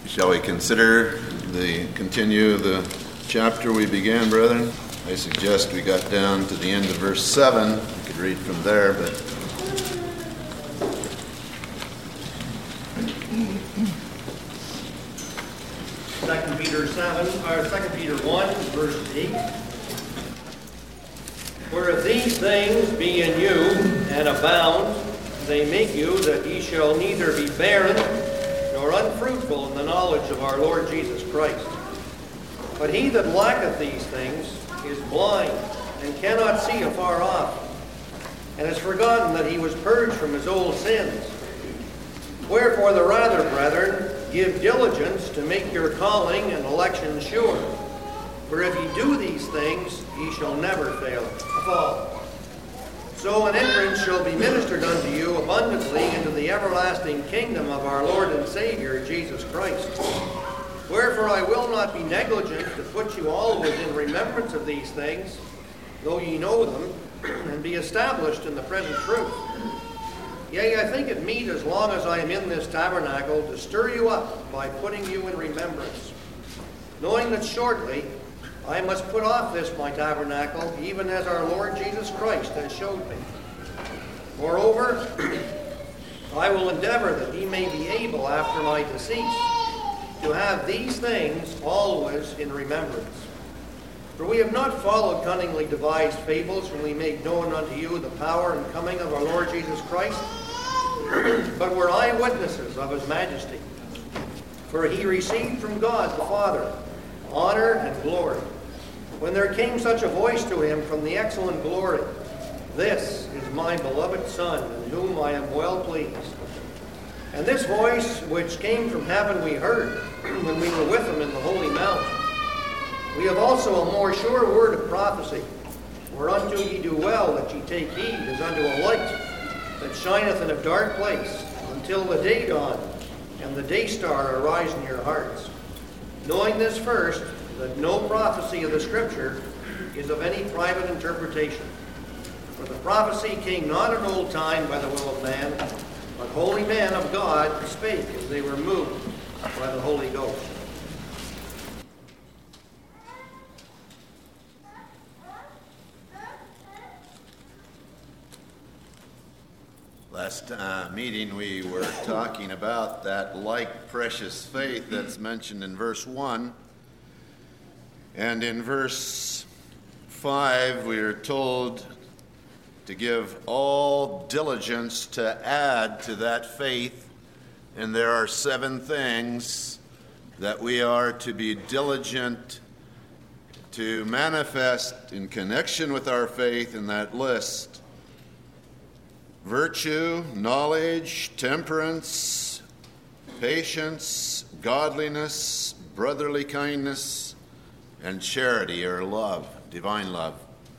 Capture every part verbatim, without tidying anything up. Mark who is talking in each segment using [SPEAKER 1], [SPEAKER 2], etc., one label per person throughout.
[SPEAKER 1] Shall we consider the continue the chapter we began, brethren? I suggest we got down to the end of verse seven. We could read from there, but
[SPEAKER 2] Second Peter seven, or Second Peter one, verse eight. For if these things be in you and abound, they make you that ye shall neither be barren nor unfruitful in the knowledge of our Lord Jesus Christ. But he that lacketh these things is blind, and cannot see afar off, and has forgotten that he was purged from his old sins. Wherefore the rather, brethren, give diligence to make your calling and election sure. For if ye do these things, ye shall never fail. Fall. So an entrance shall be ministered unto you abundantly into the everlasting kingdom of our Lord and Savior, Jesus Christ. Wherefore I will not be negligent to put you always in remembrance of these things, though ye know them, and be established in the present truth. Yea, I think it meet, as long as I am in this tabernacle, to stir you up by putting you in remembrance, knowing that shortly I must put off this my tabernacle, even as our Lord Jesus Christ has showed me. Moreover, I will endeavor that ye may be able after my decease to have these things always in remembrance. For we have not followed cunningly devised fables when we made known unto you the power and coming of our Lord Jesus Christ, but were eyewitnesses of his majesty. For he received from God the Father honor and glory, when there came such a voice to him from the excellent glory, This is my beloved Son, in whom I am well pleased. And this voice which came from heaven we heard, when we were with him in the holy mount. We have also a more sure word of prophecy, whereunto ye do well that ye take heed, as unto a light that shineth in a dark place, until the day dawn, and the day star arise in your hearts. Knowing this first, that no prophecy of the Scripture is of any private interpretation. For the prophecy came not in old time by the will of man, but holy men of God spake as they were moved by the Holy Ghost.
[SPEAKER 1] Last uh, meeting we were talking about that like precious faith that's mentioned in verse one. And in verse five we are told to give all diligence to add to that faith. And there are seven things that we are to be diligent to manifest in connection with our faith in that list. Virtue, knowledge, temperance, patience, godliness, brotherly kindness, and charity or love, divine love.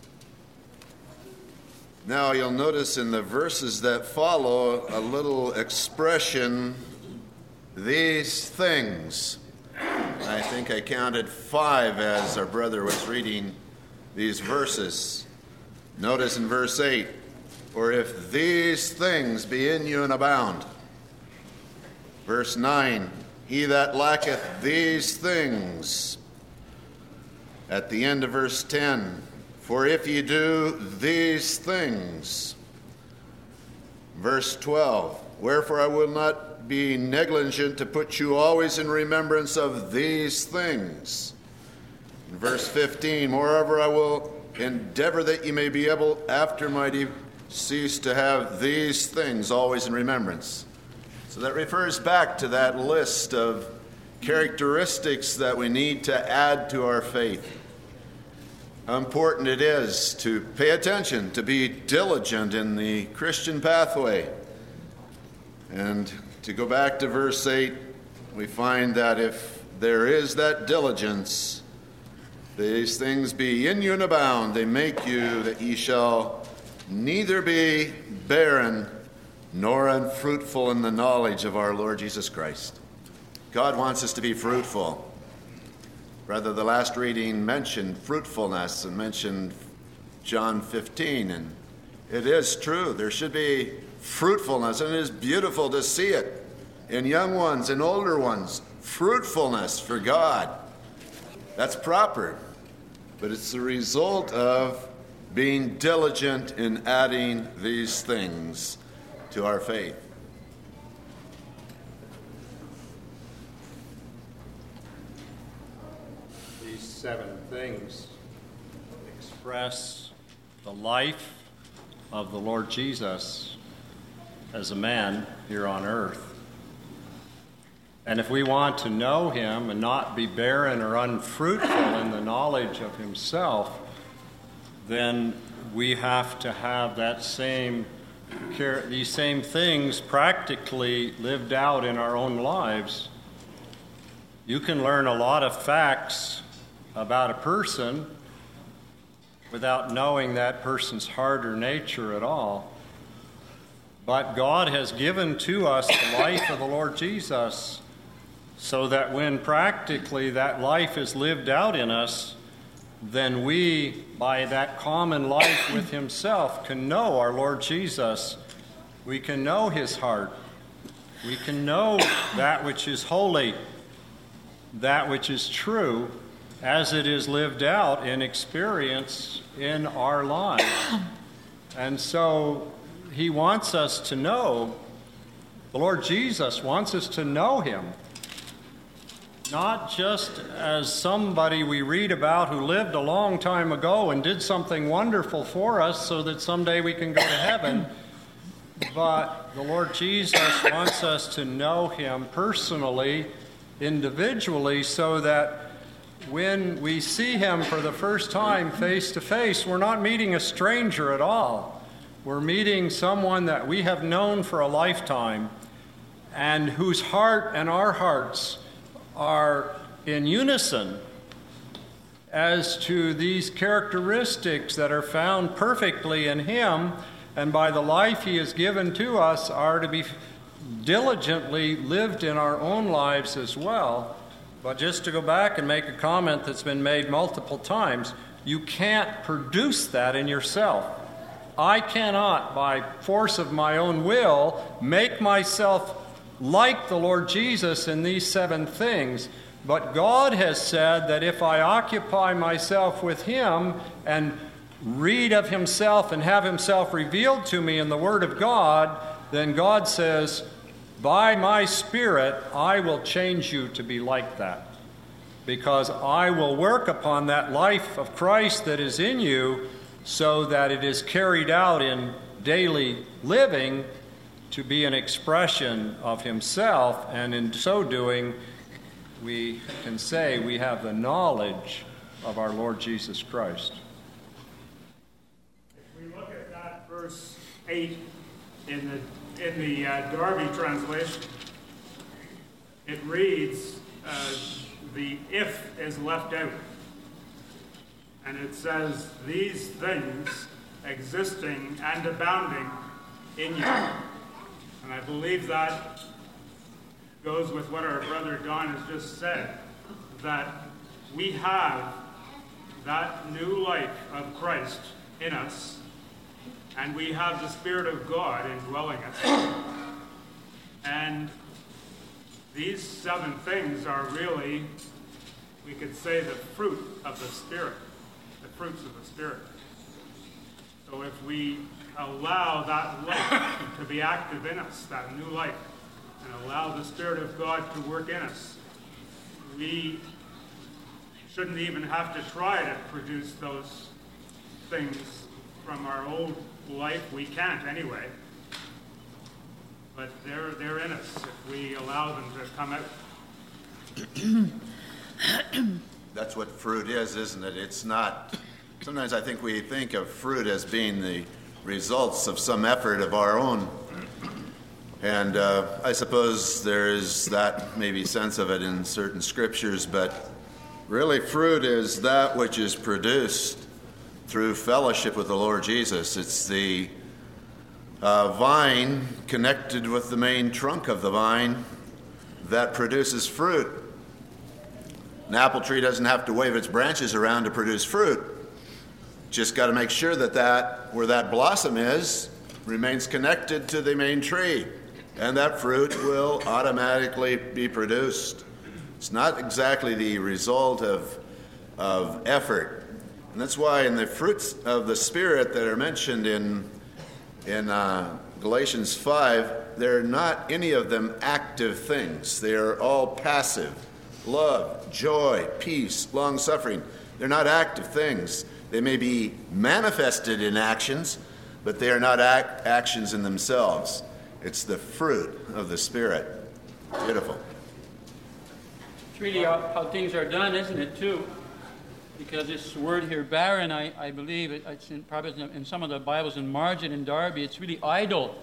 [SPEAKER 1] Now you'll notice in the verses that follow a little expression, these things. I think I counted five as our brother was reading these verses. Notice in verse eight, or if these things be in you and abound. Verse nine, he that lacketh these things. At the end of verse ten, for if ye do these things. Verse twelve, wherefore I will not be negligent to put you always in remembrance of these things. In verse fifteen, moreover I will endeavor that ye may be able after my decease to have these things always in remembrance. So that refers back to that list of characteristics that we need to add to our faith. How important it is to pay attention, to be diligent in the Christian pathway. And to go back to verse eight, we find that if there is that diligence, these things be in you and abound, they make you that ye shall neither be barren nor unfruitful in the knowledge of our Lord Jesus Christ. God wants us to be fruitful. Rather, the last reading mentioned fruitfulness and mentioned John fifteen, and it is true. There should be fruitfulness, and it is beautiful to see it. in young ones and older ones, fruitfulness for God. That's proper, but it's the result of being diligent in adding these things to our faith.
[SPEAKER 3] These seven things express the life of the Lord Jesus as a man here on earth. And if we want to know him and not be barren or unfruitful in the knowledge of himself, then we have to have that same these same things practically lived out in our own lives. You can learn a lot of facts about a person without knowing that person's heart or nature at all. But God has given to us the life of the Lord Jesus, so that when practically that life is lived out in us, then we, by that common life with himself, can know our Lord Jesus. We can know his heart. We can know that which is holy, that which is true, as it is lived out in experience in our lives. And so he wants us to know, the Lord Jesus wants us to know him, not just as somebody we read about who lived a long time ago and did something wonderful for us so that someday we can go to heaven, but the Lord Jesus wants us to know him personally, individually, so that when we see him for the first time face to face, we're not meeting a stranger at all. We're meeting someone that we have known for a lifetime and whose heart and our hearts are in unison as to these characteristics that are found perfectly in him, and by the life he has given to us are to be diligently lived in our own lives as well. But just to go back and make a comment that's been made multiple times, you can't produce that in yourself. I cannot, by force of my own will, make myself like the Lord Jesus in these seven things. But God has said that if I occupy myself with him and read of himself and have himself revealed to me in the Word of God, then God says, by my Spirit, I will change you to be like that. Because I will work upon that life of Christ that is in you so that it is carried out in daily living to be an expression of himself, and in so doing, we can say we have the knowledge of our Lord Jesus Christ.
[SPEAKER 4] If we look at that verse eight in the in the uh, Darby translation, it reads, uh, the if is left out. And it says, these things existing and abounding in you. And I believe that goes with what our brother Don has just said, that we have that new life of Christ in us, and we have the Spirit of God indwelling us. And these seven things are really, we could say, the fruit of the Spirit, the fruits of the Spirit. So if we allow that life to be active in us, that new life, and allow the Spirit of God to work in us, we shouldn't even have to try to produce those things from our old life. We can't anyway. But they're, they're in us if we allow them to come out.
[SPEAKER 1] That's what fruit is, isn't it? It's not... Sometimes I think we think of fruit as being the results of some effort of our own. And uh, I suppose there is that maybe sense of it in certain scriptures, but really fruit is that which is produced through fellowship with the Lord Jesus. It's the uh, vine connected with the main trunk of the vine that produces fruit. An apple tree doesn't have to wave its branches around to produce fruit. Just got to make sure that, that where that blossom is remains connected to the main tree. and that fruit will automatically be produced. It's not exactly the result of, of effort. And that's why in the fruits of the Spirit that are mentioned in, in uh, Galatians five, they're not any of them active things. They are all passive. Love, joy, peace, long-suffering. They're not active things. They may be manifested in actions, but they are not act- actions in themselves. It's the fruit of the Spirit. Beautiful.
[SPEAKER 5] It's really how, how things are done, isn't it, too? Because this word here, barren, I, I believe, it, it's in, probably in some of the Bibles in Margin and Darby, it's really idle.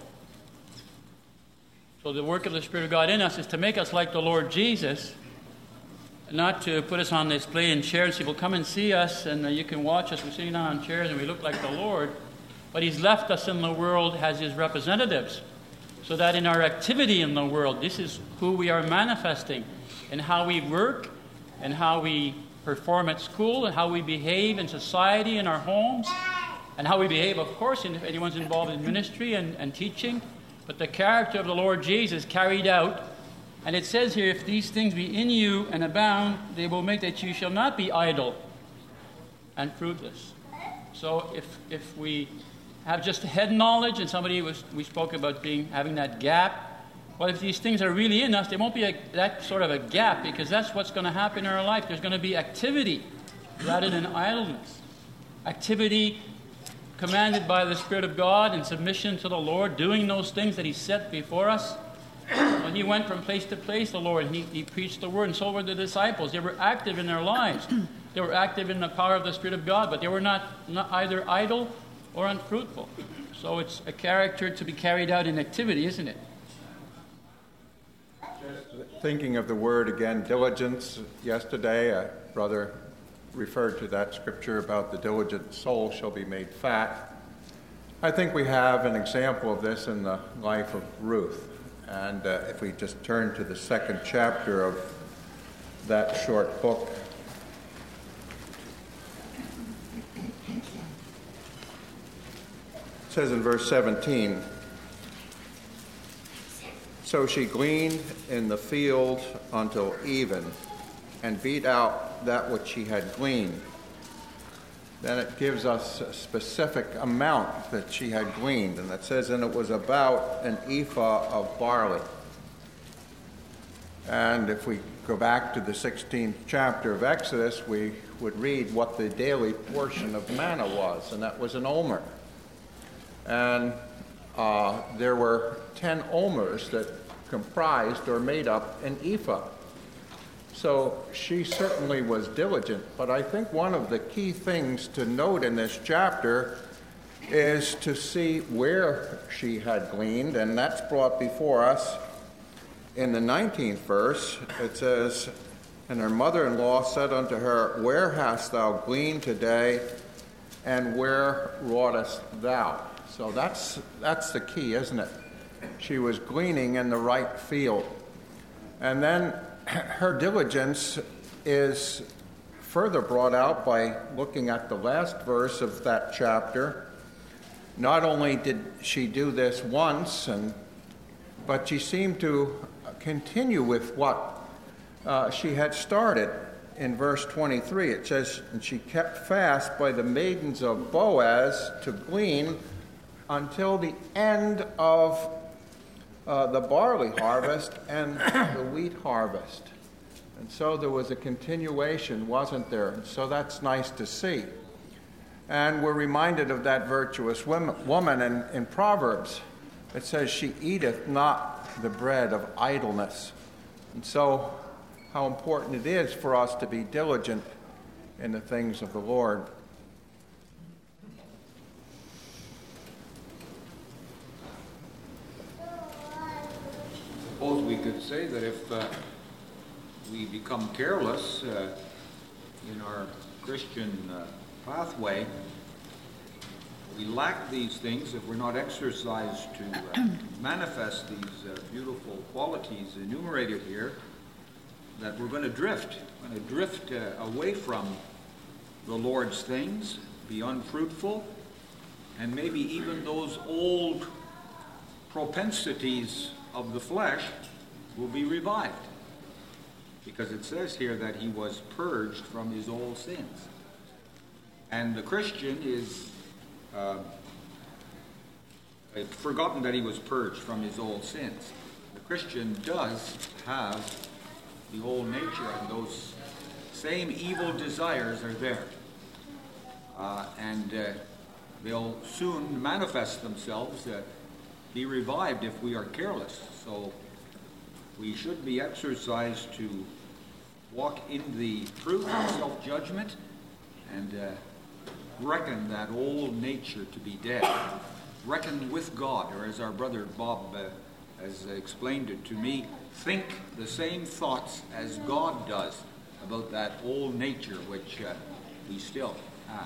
[SPEAKER 5] So the work of the Spirit of God in us is to make us like the Lord Jesus, not to put us on display in chairs. People come and see us, and uh, you can watch us. We're sitting down on chairs, and we look like the Lord. But He's left us in the world as His representatives, so that in our activity in the world, this is who we are manifesting, and how we work, and how we perform at school, and how we behave in society, in our homes, and how we behave, of course, if anyone's involved in ministry and, and teaching. But the character of the Lord Jesus carried out. And it says here, if these things be in you and abound, they will make that you shall not be idle and fruitless. So if if we have just head knowledge, and somebody was we spoke about being having that gap, well, if these things are really in us, there won't be a, that sort of a gap, because that's what's going to happen in our life. There's going to be activity rather than idleness. Activity commanded by the Spirit of God in submission to the Lord, doing those things that He set before us. When He went from place to place, the Lord, he, he preached the Word, and so were the disciples. They were active in their lives. They were active in the power of the Spirit of God, but they were not, not either idle or unfruitful. So it's a character to be carried out in activity, isn't it?
[SPEAKER 6] Thinking of the word again, diligence. Yesterday, a brother referred to that scripture about the diligent soul shall be made fat. I think we have an example of this in the life of Ruth. And uh, if we just turn to the second chapter of that short book, it says in verse seventeen, so she gleaned in the field until even, and beat out that which she had gleaned. Then it gives us a specific amount that she had gleaned, and it says, and it was about an ephah of barley. And if we go back to the sixteenth chapter of Exodus, we would read what the daily portion of manna was, and that was an omer. And uh, there were ten omers that comprised or made up an ephah. So she certainly was diligent, but I think one of the key things to note in this chapter is to see where she had gleaned, and that's brought before us in the nineteenth verse. It says, and her mother-in-law said unto her, where hast thou gleaned today, and where wroughtest thou? So that's that's the key, isn't it? She was gleaning in the right field. And then her diligence is further brought out by looking at the last verse of that chapter. Not only did she do this once, and but she seemed to continue with what uh, she had started. In verse twenty-three, it says, and she kept fast by the maidens of Boaz to glean until the end of Uh, the barley harvest and the wheat harvest. And so there was a continuation, wasn't there? And so that's nice to see. And we're reminded of that virtuous woman in, in Proverbs. It says, she eateth not the bread of idleness. And so how important it is for us to be diligent in the things of the Lord.
[SPEAKER 7] Suppose we could say that if uh, we become careless uh, in our Christian uh, pathway, we lack these things if we're not exercised to uh, manifest these uh, beautiful qualities enumerated here, that we're going to drift, going to drift uh, away from the Lord's things, be unfruitful, and maybe even those old propensities of the flesh will be revived. Because it says here that he was purged from his old sins. And the Christian is uh, forgotten that he was purged from his old sins. The Christian does have the old nature, and those same evil desires are there. Uh, and uh, they'll soon manifest themselves, uh, be revived if we are careless. So we should be exercised to walk in the truth of self-judgment and uh, reckon that old nature to be dead. Reckon with God, or as our brother Bob uh, has explained it to me, think the same thoughts as God does about that old nature which uh, we still have.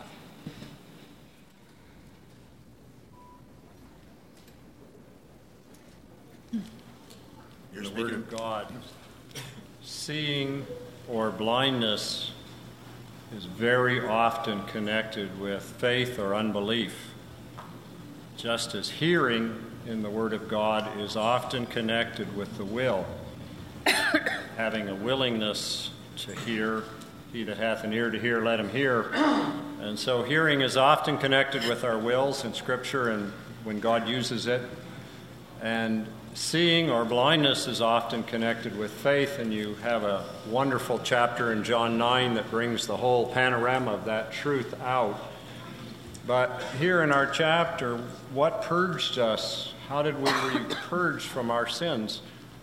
[SPEAKER 3] The Word of God. Seeing or blindness is very often connected with faith or unbelief, just as hearing in the Word of God is often connected with the will. Having a willingness to hear, he that hath an ear to hear, let him hear. And so hearing is often connected with our wills in Scripture and when God uses it. And seeing or blindness is often connected with faith, and you have a wonderful chapter in John nine that brings the whole panorama of that truth out. But here in our chapter, what purged us? How did we be purged from our sins?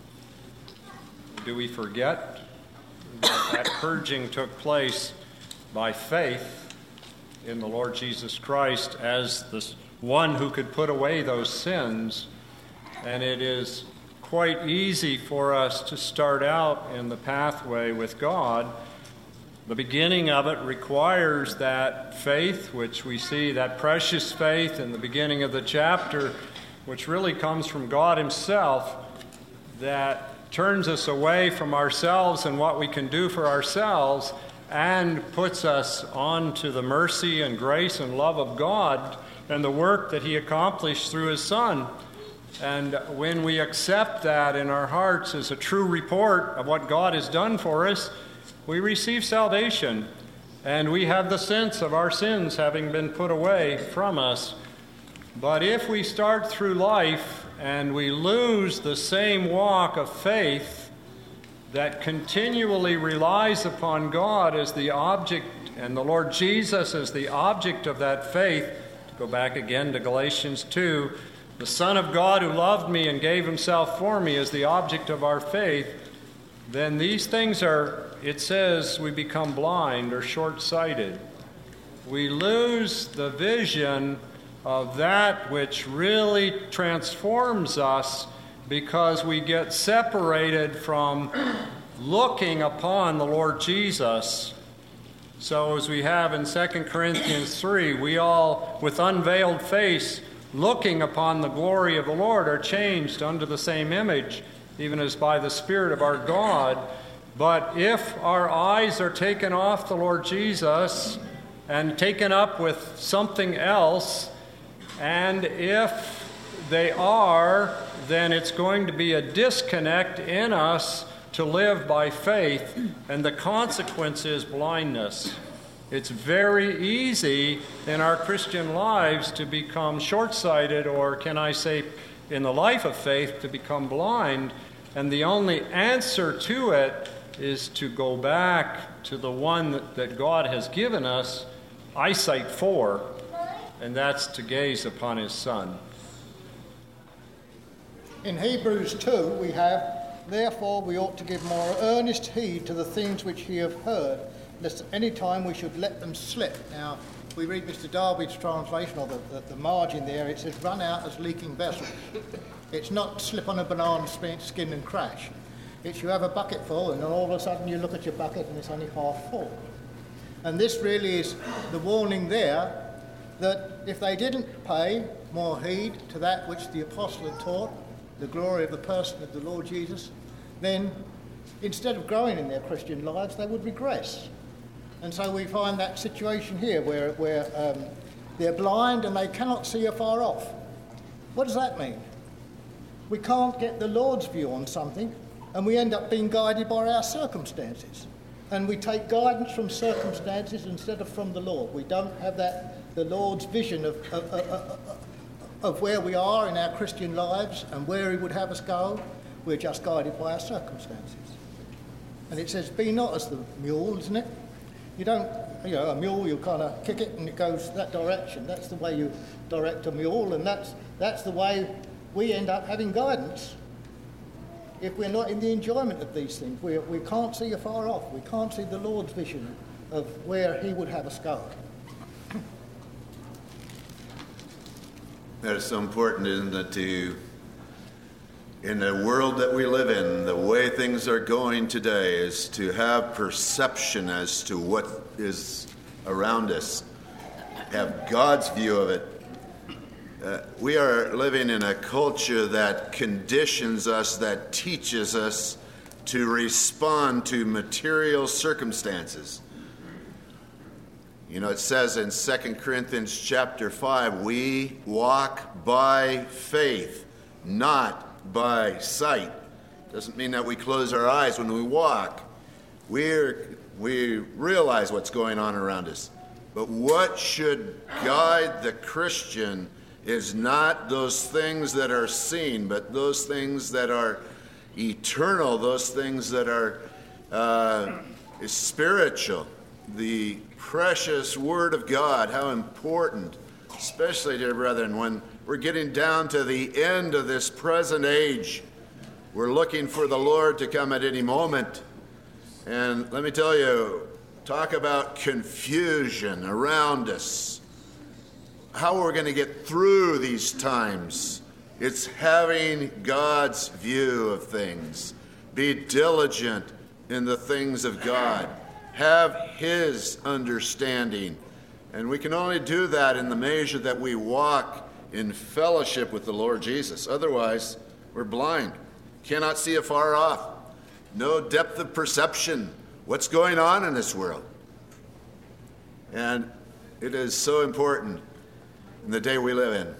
[SPEAKER 3] Do we forget that that purging took place by faith in the Lord Jesus Christ as the one who could put away those sins? And it is quite easy for us to start out in the pathway with God. The beginning of it requires that faith, which we see, that precious faith in the beginning of the chapter, which really comes from God Himself, that turns us away from ourselves and what we can do for ourselves and puts us onto the mercy and grace and love of God and the work that He accomplished through His Son. And when we accept that in our hearts as a true report of what God has done for us, we receive salvation, and we have the sense of our sins having been put away from us. But if we start through life and we lose the same walk of faith that continually relies upon God as the object and the Lord Jesus as the object of that faith, to go back again to Galatians two, the Son of God who loved me and gave Himself for me is the object of our faith, then these things are, it says, we become blind or short-sighted. We lose the vision of that which really transforms us because we get separated from looking upon the Lord Jesus. So as we have in Second Corinthians three, we all, with unveiled face, looking upon the glory of the Lord, are changed unto the same image, even as by the Spirit of our God. But if our eyes are taken off the Lord Jesus and taken up with something else, and if they are, then it's going to be a disconnect in us to live by faith, and the consequence is blindness. It's very easy in our Christian lives to become short-sighted, or can I say, in the life of faith, to become blind. And the only answer to it is to go back to the one that, that God has given us eyesight for, and that's to gaze upon His Son.
[SPEAKER 8] In Hebrews two we have, therefore we ought to give more earnest heed to the things which ye have heard, lest at any time we should let them slip. Now, we read Mister Darby's translation, or the, the, the margin there, it says, run out as leaking vessels. It's not slip on a banana skin and crash. It's you have a bucket full, and then all of a sudden you look at your bucket and it's only half full. And this really is the warning there, that if they didn't pay more heed to that which the apostle had taught, the glory of the person of the Lord Jesus, then instead of growing in their Christian lives, they would regress. And so we find that situation here where, where um, they're blind and they cannot see afar off. What does that mean? we can't get the Lord's view on something, and we end up being guided by our circumstances. And we take guidance from circumstances instead of from the Lord. We don't have that, the Lord's vision of, of, of, of where we are in our Christian lives and where he would have us go. We're just guided by our circumstances. And it says, be not as the mule, isn't it? You don't, you know, a mule, you kind of kick it and it goes that direction. That's the way you direct a mule, and that's, that's the way we end up having guidance. If we're not in the enjoyment of these things, we, we can't see afar off. We can't see the Lord's vision of where he would have us go.
[SPEAKER 1] That is so important, isn't it, to, in the world that we live in, the way things are going today, is to have perception as to what is around us, have God's view of it. Uh, we are living in a culture that conditions us, that teaches us to respond to material circumstances. You know, it says in Second Corinthians chapter five, we walk by faith, not by sight. Doesn't mean that we close our eyes when we walk. We're, we realize what's going on around us. But what should guide the Christian is not those things that are seen, but those things that are eternal, those things that are uh, spiritual. The precious Word of God, how important, especially, dear brethren, when we're getting down to the end of this present age. We're looking for the Lord to come at any moment. And let me tell you, talk about confusion around us. How we're going to get through these times. It's having God's view of things. Be diligent in the things of God. Have his understanding. And we can only do that in the measure that we walk in fellowship with the Lord Jesus. Otherwise, we're blind. Cannot see afar off. No depth of perception. What's going on in this world? And it is so important in the day we live in.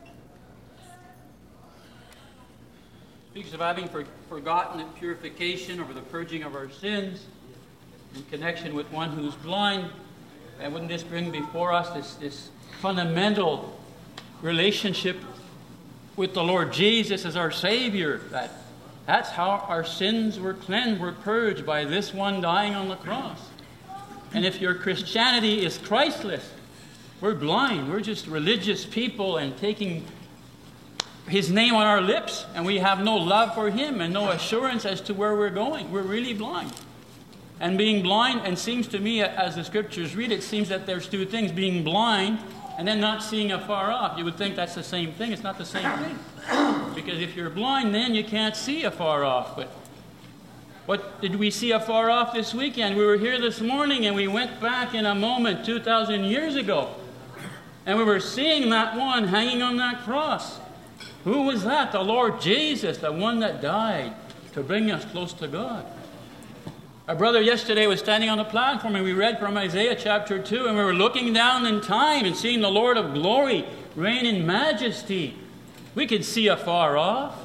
[SPEAKER 5] Speaks of having for, forgotten that purification over the purging of our sins in connection with one who's blind. And wouldn't this bring before us this, this fundamental relationship with the Lord Jesus as our Savior? That that's how our sins were cleansed, were purged by this one dying on the cross. And if your Christianity is Christless, we're blind. We're just religious people and taking his name on our lips, and we have no love for him and no assurance as to where we're going. We're really blind. And being blind, and seems to me, as the scriptures read, it seems that there's two things: being blind and then not seeing afar off. You would think that's the same thing. It's not the same thing. Because if you're blind, then you can't see afar off. But what did we see afar off this weekend? We were here this morning, and we went back in a moment two thousand years ago. And we were seeing that one hanging on that cross. Who was that? The Lord Jesus, the one that died to bring us close to God. Our brother yesterday was standing on the platform, and we read from Isaiah chapter two, and we were looking down in time and seeing the Lord of glory reign in majesty. We could see afar off.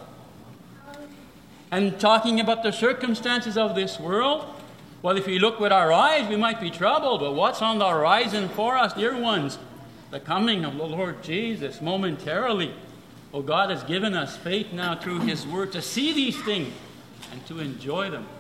[SPEAKER 5] And talking about the circumstances of this world, well, if we look with our eyes, we might be troubled. But what's on the horizon for us, dear ones? The coming of the Lord Jesus momentarily. Oh, God has given us faith now through his word to see these things and to enjoy them.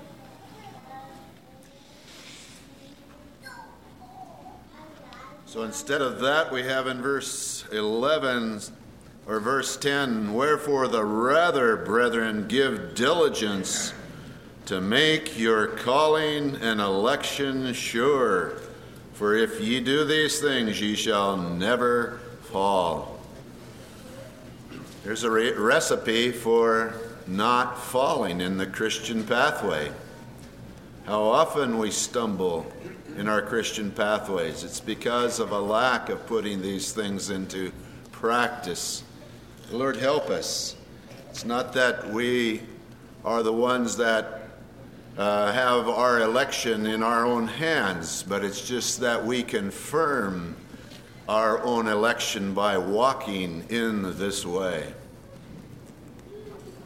[SPEAKER 1] So instead of that, we have in verse eleven or verse ten, wherefore the rather, brethren, give diligence to make your calling and election sure. For if ye do these things, ye shall never fall. There's a re- recipe for not falling in the Christian pathway. How often we stumble in our Christian pathways. It's because of a lack of putting these things into practice. Lord, help us. It's not that we are the ones that uh, have our election in our own hands, but it's just that we confirm our own election by walking in this way.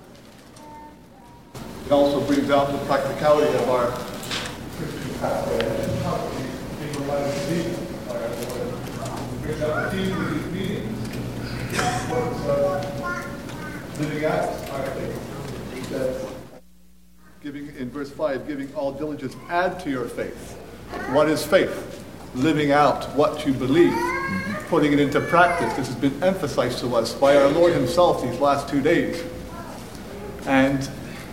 [SPEAKER 9] It also brings out the practicality of our Christian pathway. Being reminded to be by our Lord. It brings out the theme of these meetings, the importance of living out our faith. He says, giving, in verse five, giving all diligence, add to your faith. What is faith? Living out what you believe, putting it into practice. This has been emphasized to us by our Lord himself these last two days. And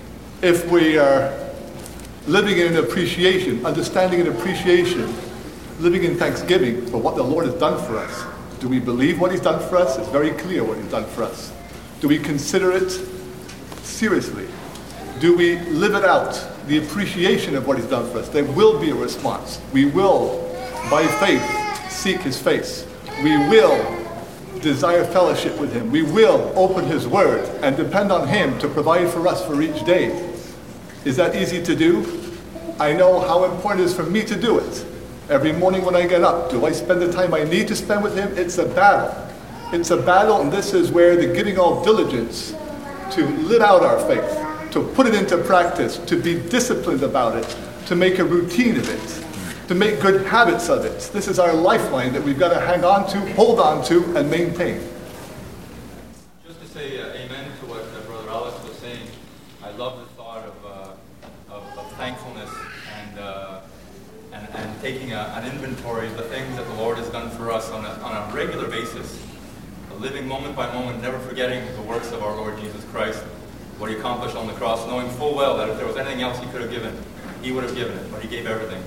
[SPEAKER 9] if we are living in appreciation, understanding and appreciation, living in thanksgiving for what the Lord has done for us, do we believe what he's done for us? It's very clear what he's done for us. Do we consider it seriously? Do we live it out, the appreciation of what he's done for us? There will be a response. We will, by faith, seek his face. We will desire fellowship with him. We will open his word and depend on him to provide for us for each day. Is that easy to do? I know how important it is for me to do it. Every morning when I get up, do I spend the time I need to spend with him? It's a battle. It's a battle, and this is where the giving all diligence to live out our faith, to put it into practice, to be disciplined about it, to make a routine of it, to make good habits of it. This is our lifeline that we've got to hang on to, hold on to, and maintain.
[SPEAKER 10] Just to say uh, amen to what uh, Brother Alex was saying, I love the thought of, uh, of, of thankfulness and, uh, and, and taking a, an inventory of the things that the Lord has done for us on a, on a regular basis, living moment by moment, never forgetting the works of our Lord Jesus Christ, what he accomplished on the cross, knowing full well that if there was anything else he could have given, he would have given it, but he gave everything.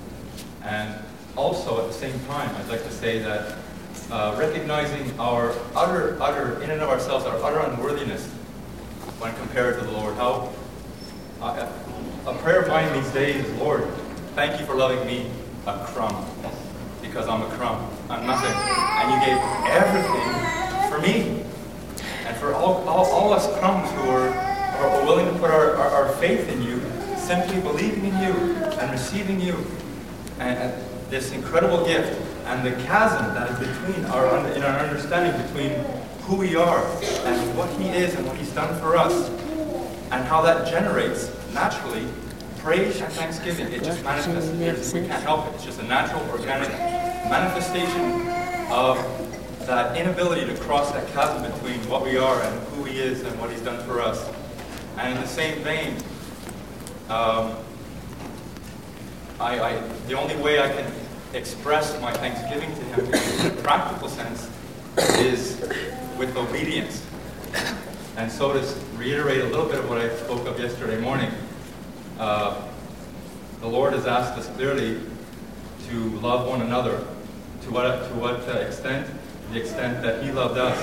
[SPEAKER 10] And also, at the same time, I'd like to say that uh, recognizing our utter, utter, in and of ourselves, our utter unworthiness when compared to the Lord. How uh, a prayer of mine these days is, Lord, thank you for loving me, a crumb, because I'm a crumb. I'm nothing. And you gave everything for me. And for all, all, all us crumbs who are, are willing to put our, our, our faith in you, simply believing in you and receiving you, and, and this incredible gift, and the chasm that is between our, in our understanding between who we are and what he is and what he's done for us, and how that generates naturally praise and thanksgiving. It just manifests. There's, we can't help it. It's just a natural, organic manifestation of that inability to cross that chasm between what we are and who he is and what he's done for us. And in the same vein, um, I, I, the only way I can express my thanksgiving to him in a practical sense is with obedience. And so to reiterate a little bit of what I spoke of yesterday morning, uh, the Lord has asked us clearly to love one another. To what, to what uh, extent? The extent that he loved us.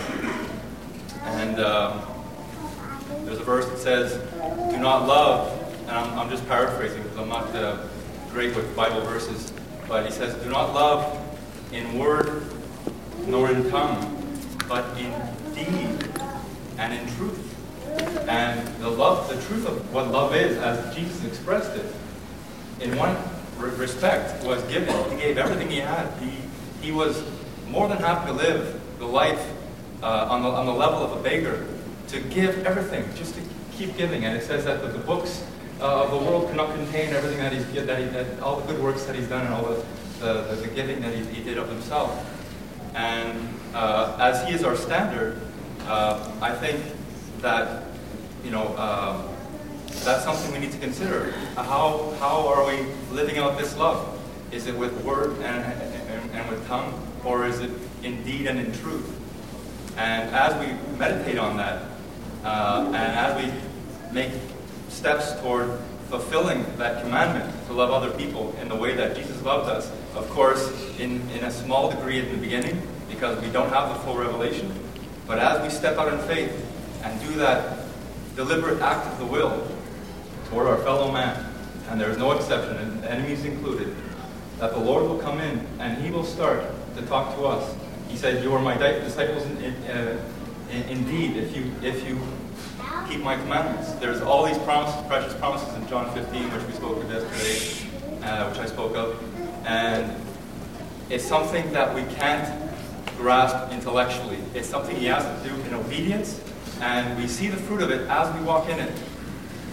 [SPEAKER 10] And um, there's a verse that says, do not love, and I'm, I'm just paraphrasing because I'm not uh, great with Bible verses, but he says, do not love in word nor in tongue, but in deed and in truth. And the love, the truth of what love is, as Jesus expressed it, in one respect, was given. He gave everything he had. He, he was more than happy to live the life uh, on, the, on the level of a beggar, to give everything, just to keep giving. And it says that the, the books uh, of the world cannot contain everything that he's that, he, that all the good works that he's done and all the, the, the, the giving that he, he did of himself. And uh, as he is our standard, uh, I think that, you know, uh, that's something we need to consider. How how are we living out this love? Is it with word and, and, and with tongue, or is it in deed and in truth? And as we meditate on that, uh, and as we make steps toward fulfilling that commandment to love other people in the way that Jesus loved us, of course, in, in a small degree in the beginning, because we don't have the full revelation, but as we step out in faith and do that deliberate act of the will toward our fellow man, and there is no exception, and enemies included, that the Lord will come in and he will start to talk to us. He said, you are my disciples in, in, uh, in, indeed if you if you keep my commandments. There's all these promises, precious promises in John fifteen, which we spoke of yesterday, uh, which I spoke of, and it's something that we can't grasp intellectually. It's something he has to do in obedience, and we see the fruit of it as we walk in it.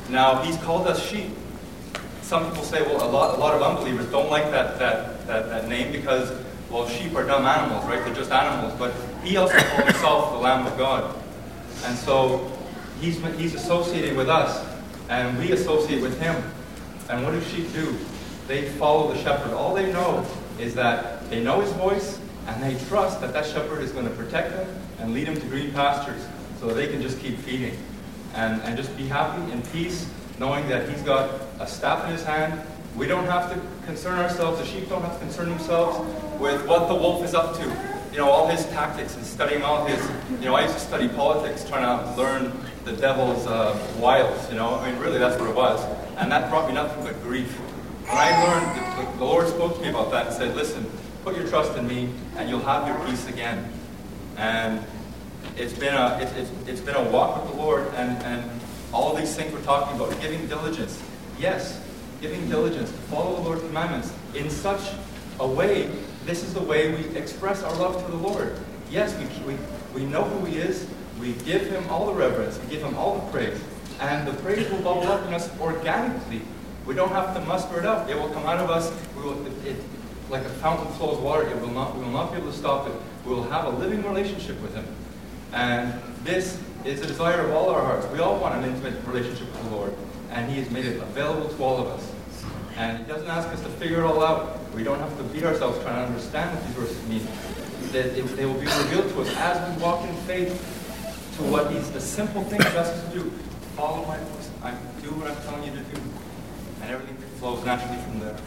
[SPEAKER 10] Now, he's called us sheep. Some people say, well, a lot, a lot of unbelievers don't like that, that, that, that name because, well, sheep are dumb animals, right? They're just animals. But he also called himself the Lamb of God. And so he's, he's associated with us, and we associate with him. And what do sheep do? They follow the shepherd. All they know is that they know his voice, and they trust that that shepherd is going to protect them and lead them to green pastures so that they can just keep feeding. And, and just be happy and peace, knowing that he's got a staff in his hand. We don't have to concern ourselves, the sheep don't have to concern themselves with what the wolf is up to. You know, all his tactics and studying all his, you know, I used to study politics, trying to learn the devil's uh, wiles, you know. I mean, really, that's what it was. And that brought me nothing but grief. When I learned, the, the Lord spoke to me about that and said, listen, put your trust in me, and you'll have your peace again. And it's been a, it, it's, it's been a walk with the Lord, and, and all these things we're talking about, giving diligence. Yes, giving diligence to follow the Lord's commandments in such a way. This is the way we express our love to the Lord. Yes, we, we, we know who he is. We give him all the reverence. We give him all the praise. And the praise will bubble up in us organically. We don't have to muster it up. It will come out of us. We will, it, it, like a fountain flows water. It will not, we will not be able to stop it. We will have a living relationship with him. And this is the desire of all our hearts. We all want an intimate relationship with the Lord. And he has made it available to all of us. And he doesn't ask us to figure it all out. We don't have to beat ourselves trying to understand what these verses mean. That they, they will be revealed to us as we walk in faith to what he's, the simple thing he asks us to do. Follow my voice. I do what I'm telling you to do. And everything flows naturally from there.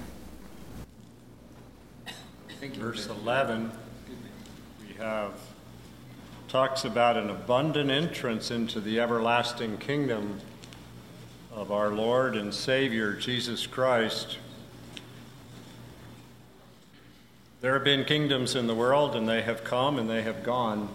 [SPEAKER 3] Verse eleven, we have, talks about an abundant entrance into the everlasting kingdom of our Lord and Savior, Jesus Christ. There have been kingdoms in the world, and they have come and they have gone.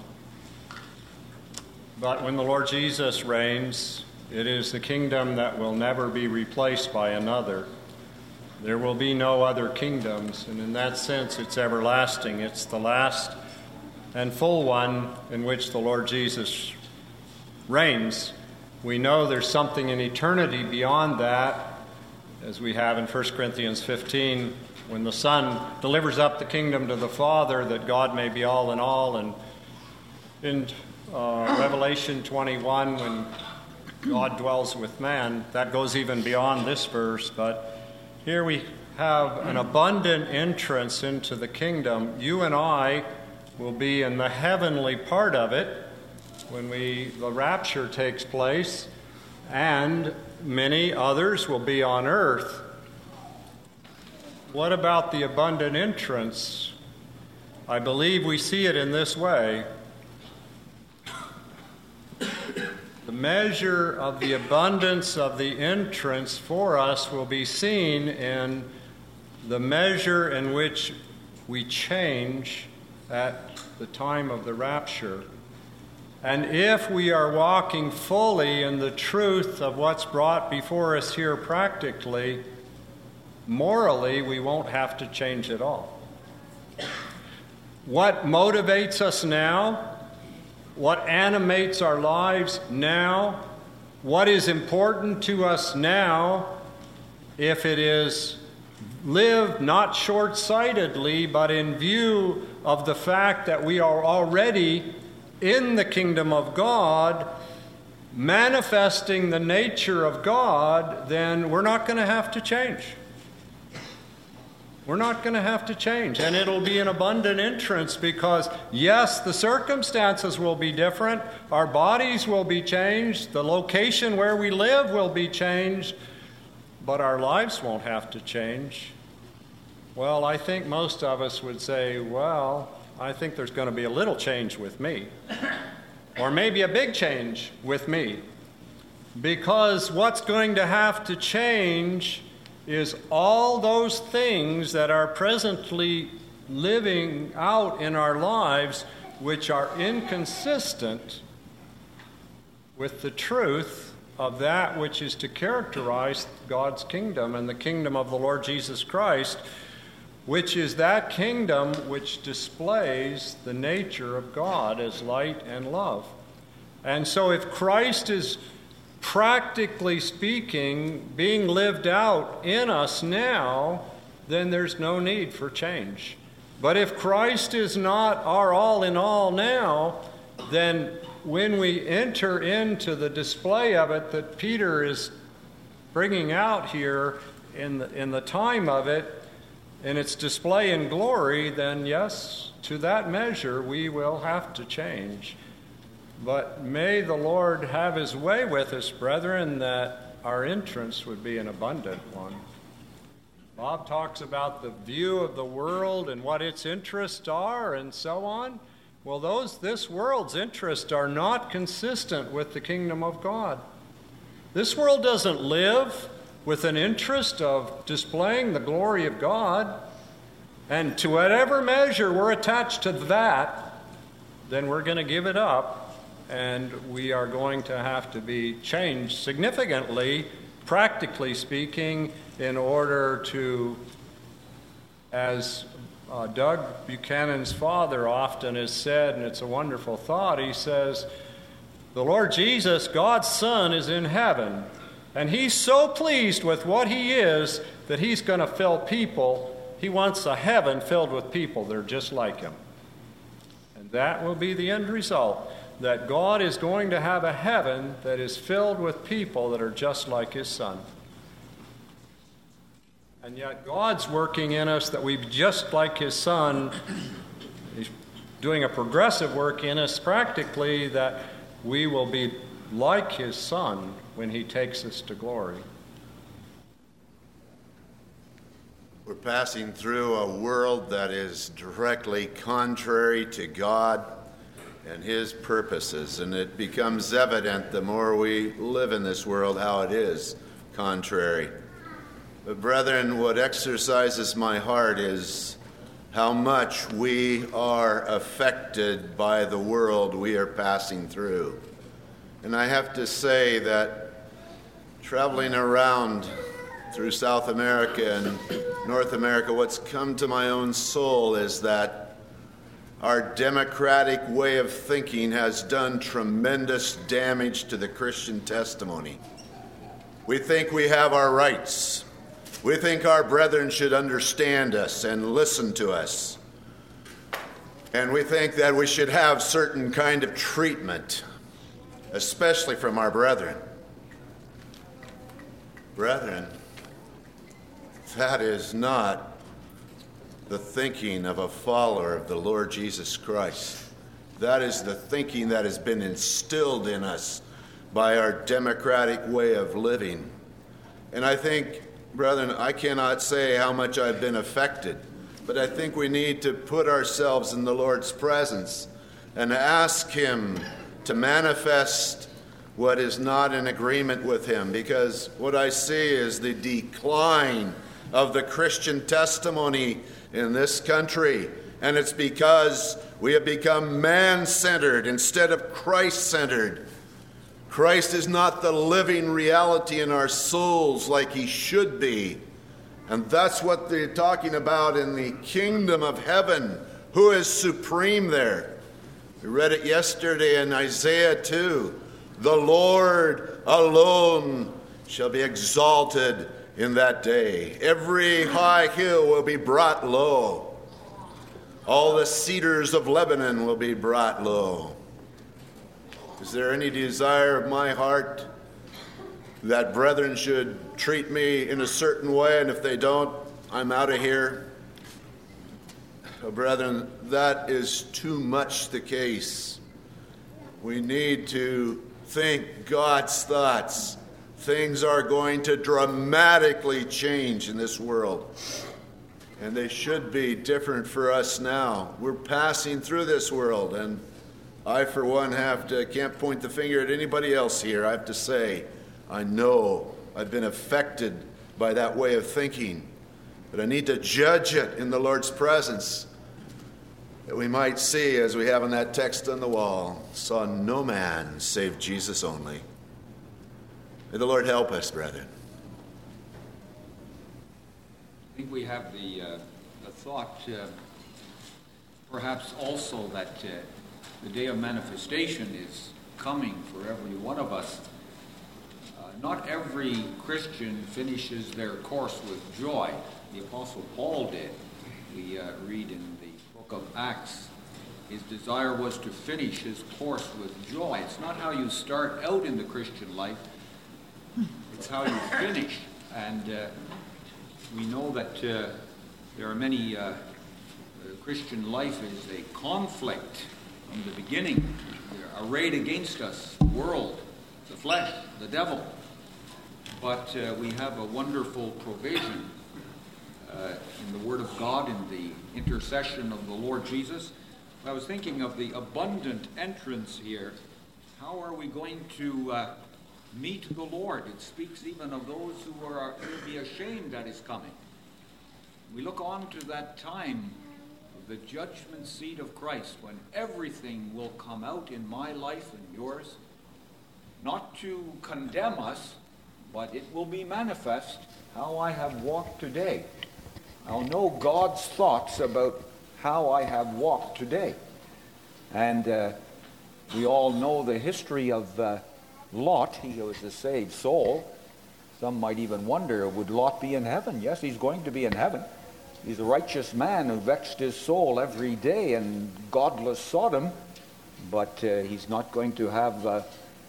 [SPEAKER 3] But when the Lord Jesus reigns, it is the kingdom that will never be replaced by another. There will be no other kingdoms, and in that sense, it's everlasting. It's the last and full one in which the Lord Jesus reigns. We know there's something in eternity beyond that, as we have in First Corinthians fifteen, when the Son delivers up the kingdom to the Father, that God may be all in all. And in uh, Revelation twenty-one, when God dwells with man, that goes even beyond this verse. But here we have an abundant entrance into the kingdom. You and I will be in the heavenly part of it when we the rapture takes place, and many others will be on earth. What about the abundant entrance? I believe we see it in this way. The measure of the abundance of the entrance for us will be seen in the measure in which we change at the time of the rapture. And if we are walking fully in the truth of what's brought before us here practically, morally, we won't have to change at all. What motivates us now? What animates our lives now? What is important to us now, if it is lived not short-sightedly, but in view of the fact that we are already in the kingdom of God, manifesting the nature of God, then we're not going to have to change. We're not going to have to change. And it'll be an abundant entrance because, yes, the circumstances will be different. Our bodies will be changed. The location where we live will be changed. But our lives won't have to change. Well, I think most of us would say, well, I think there's going to be a little change with me. Or maybe a big change with me. Because what's going to have to change is all those things that are presently living out in our lives which are inconsistent with the truth of that which is to characterize God's kingdom and the kingdom of the Lord Jesus Christ, which is that kingdom which displays the nature of God as light and love. And so if Christ is practically speaking, being lived out in us now, then there's no need for change. But if Christ is not our all in all now, then when we enter into the display of it that Peter is bringing out here in the, in the time of it, in its display in glory, then yes, to that measure we will have to change. But may the Lord have his way with us, brethren, that our entrance would be an abundant one. Bob talks about the view of the world and what its interests are and so on. Well, those this world's interests are not consistent with the kingdom of God. This world doesn't live with an interest of displaying the glory of God, and to whatever measure we're attached to that, then we're going to give it up, and we are going to have to be changed significantly, practically speaking, in order to, as uh, Doug Buchanan's father often has said, and it's a wonderful thought, he says, the Lord Jesus, God's Son, is in heaven, and he's so pleased with what he is that he's going to fill people. He wants a heaven filled with people that are just like him. And that will be the end result, that God is going to have a heaven that is filled with people that are just like his Son. And yet God's working in us that we be just like his Son. He's doing a progressive work in us practically that we will be like his Son when he takes us to glory.
[SPEAKER 1] We're passing through a world that is directly contrary to God and his purposes, and it becomes evident the more we live in this world how it is contrary. But brethren, what exercises my heart is how much we are affected by the world we are passing through. And I have to say that traveling around through South America and North America, what's come to my own soul is that our democratic way of thinking has done tremendous damage to the Christian testimony. We think we have our rights. We think our brethren should understand us and listen to us. And we think that we should have certain kind of treatment, especially from our brethren. Brethren, that is not the thinking of a follower of the Lord Jesus Christ. That is the thinking that has been instilled in us by our democratic way of living. And I think, brethren, I cannot say how much I've been affected, but I think we need to put ourselves in the Lord's presence and ask him to manifest what is not in agreement with him, because what I see is the decline of the Christian testimony in this country, and it's because we have become man-centered instead of Christ-centered. Christ is not the living reality in our souls like he should be, and that's what they're talking about in the kingdom of heaven. Who is supreme there? We read it yesterday in Isaiah two. The Lord alone shall be exalted in that day. Every high hill will be brought low. All the cedars of Lebanon will be brought low. Is there any desire of my heart that brethren should treat me in a certain way, and if they don't, I'm out of here? Oh, brethren, that is too much the case. We need to think God's thoughts. Things are going to dramatically change in this world, and they should be different for us now. We're passing through this world, and I, for one, have to can't point the finger at anybody else here. I have to say, I know I've been affected by that way of thinking, but I need to judge it in the Lord's presence, that we might see, as we have in that text on the wall, saw no man save Jesus only. May the Lord help us, brethren.
[SPEAKER 7] I think we have the, uh, the thought, uh, perhaps also that uh, the day of manifestation is coming for every one of us. not every Christian finishes their course with joy. The Apostle Paul did. We uh, read in the book of Acts, his desire was to finish his course with joy. It's not how you start out in the Christian life, it's how you finish. And uh, we know that uh, there are many, uh, the Christian life is a conflict from the beginning, arrayed against us, the world, the flesh, the devil. But uh, we have a wonderful provision uh, in the Word of God, in the intercession of the Lord Jesus. I was thinking of the abundant entrance here. How are we going to uh, meet the Lord? It speaks even of those who are will be ashamed at his coming. We look on to that time of the judgment seat of Christ, when everything will come out in my life and yours, not to condemn us, but it will be manifest how I have walked today. I'll know God's thoughts about how I have walked today. And uh, we all know the history of uh, Lot. He was a saved soul. Some might even wonder, would Lot be in heaven? Yes, he's going to be in heaven. He's a righteous man who vexed his soul every day in godless Sodom, but uh, he's not going to have uh,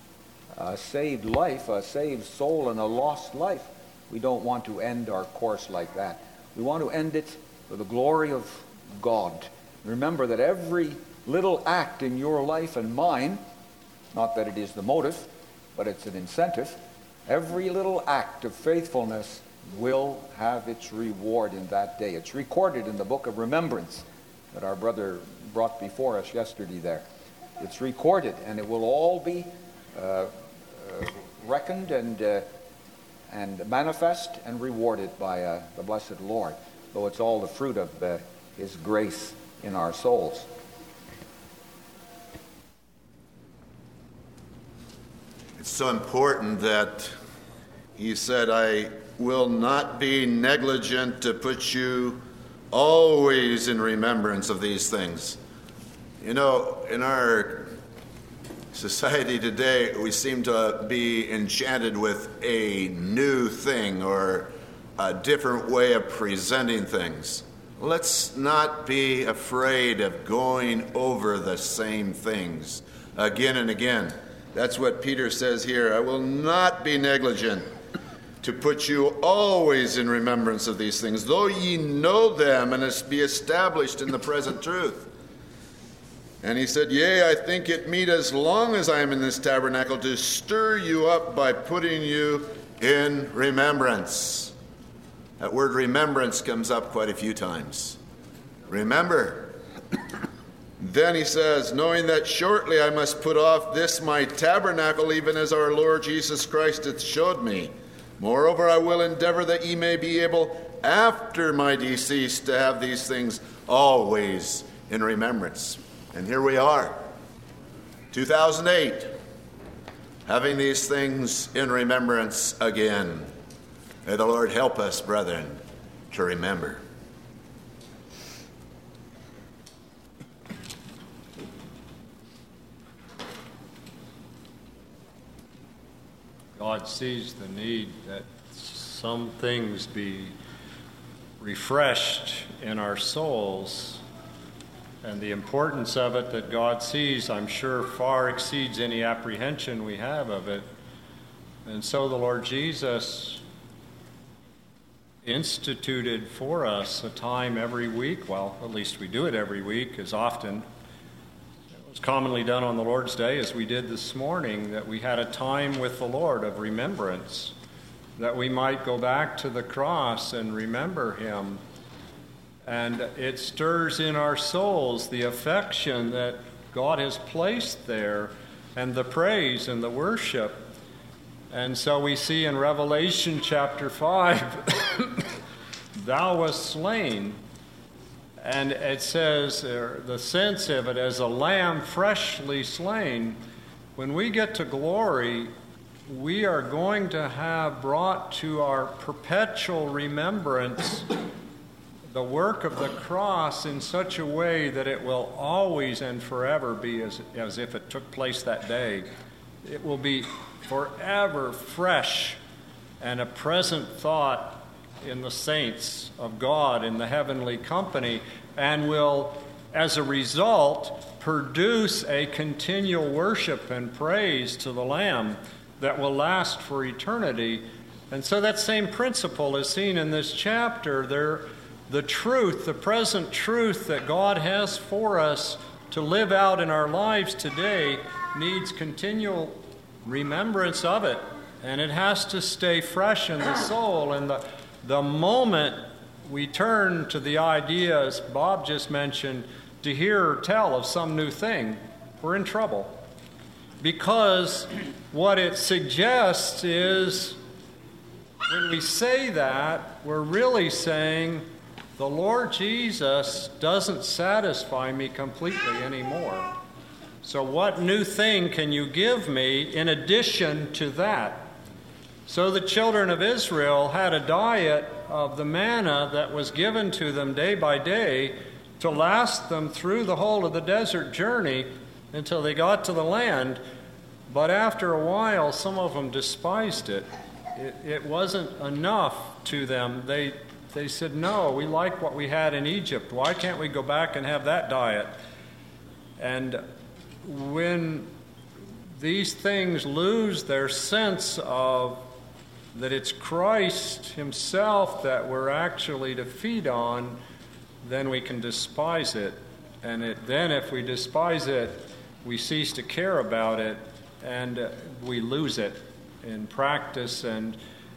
[SPEAKER 7] a saved life, a saved soul, and a lost life. We don't want to end our course like that. We want to end it for the glory of God. Remember that every little act in your life and mine, not that it is the motive, but it's an incentive, every little act of faithfulness will have its reward in that day. It's recorded in the book of remembrance that our brother brought before us yesterday there. It's recorded, and it will all be uh, uh, reckoned and uh, and manifest and rewarded by uh, the blessed Lord, though it's all the fruit of uh, his grace in our souls.
[SPEAKER 1] It's so important that he said, I will not be negligent to put you always in remembrance of these things. You know, in our society today, we seem to be enchanted with a new thing or a different way of presenting things. Let's not be afraid of going over the same things again and again. That's what Peter says here. I will not be negligent to put you always in remembrance of these things, though ye know them and be established in the present truth. And he said, yea, I think it meet as long as I am in this tabernacle to stir you up by putting you in remembrance. That word remembrance comes up quite a few times. Remember. Then he says, knowing that shortly I must put off this my tabernacle, even as our Lord Jesus Christ hath showed me. Moreover, I will endeavor that ye may be able, after my decease, to have these things always in remembrance. And here we are, two thousand eight, having these things in remembrance again. May the Lord help us, brethren, to remember.
[SPEAKER 3] God sees the need that some things be refreshed in our souls. And the importance of it that God sees, I'm sure, far exceeds any apprehension we have of it. And so the Lord Jesus instituted for us a time every week, well, at least we do it every week, as often it was commonly done on the Lord's Day as we did this morning, that we had a time with the Lord of remembrance, that we might go back to the cross and remember him. And it stirs in our souls the affection that God has placed there, and the praise and the worship. And so we see in Revelation chapter five, thou wast slain. And it says, uh, the sense of it as a lamb freshly slain. When we get to glory, we are going to have brought to our perpetual remembrance the work of the cross in such a way that it will always and forever be as, as if it took place that day. it will be forever fresh and a present thought in the saints of God in the heavenly company, and will, as a result, produce a continual worship and praise to the Lamb that will last for eternity. And so that same principle is seen in this chapter. There, the truth, the present truth that God has for us to live out in our lives today needs continual remembrance of it. And it has to stay fresh in the soul. And the, the moment we turn to the idea, as Bob just mentioned, to hear or tell of some new thing, we're in trouble. Because what it suggests is, when we say that, we're really saying, the Lord Jesus doesn't satisfy me completely anymore. So what new thing can you give me in addition to that? So the children of Israel had a diet of the manna that was given to them day by day to last them through the whole of the desert journey until they got to the land. But after a while, some of them despised it. It, it wasn't enough to them. They They said, no, we like what we had in Egypt. Why can't we go back and have that diet? And when these things lose their sense of that it's Christ himself that we're actually to feed on, then we can despise it. And it, then if we despise it, we cease to care about it, and uh, we lose it in practice. And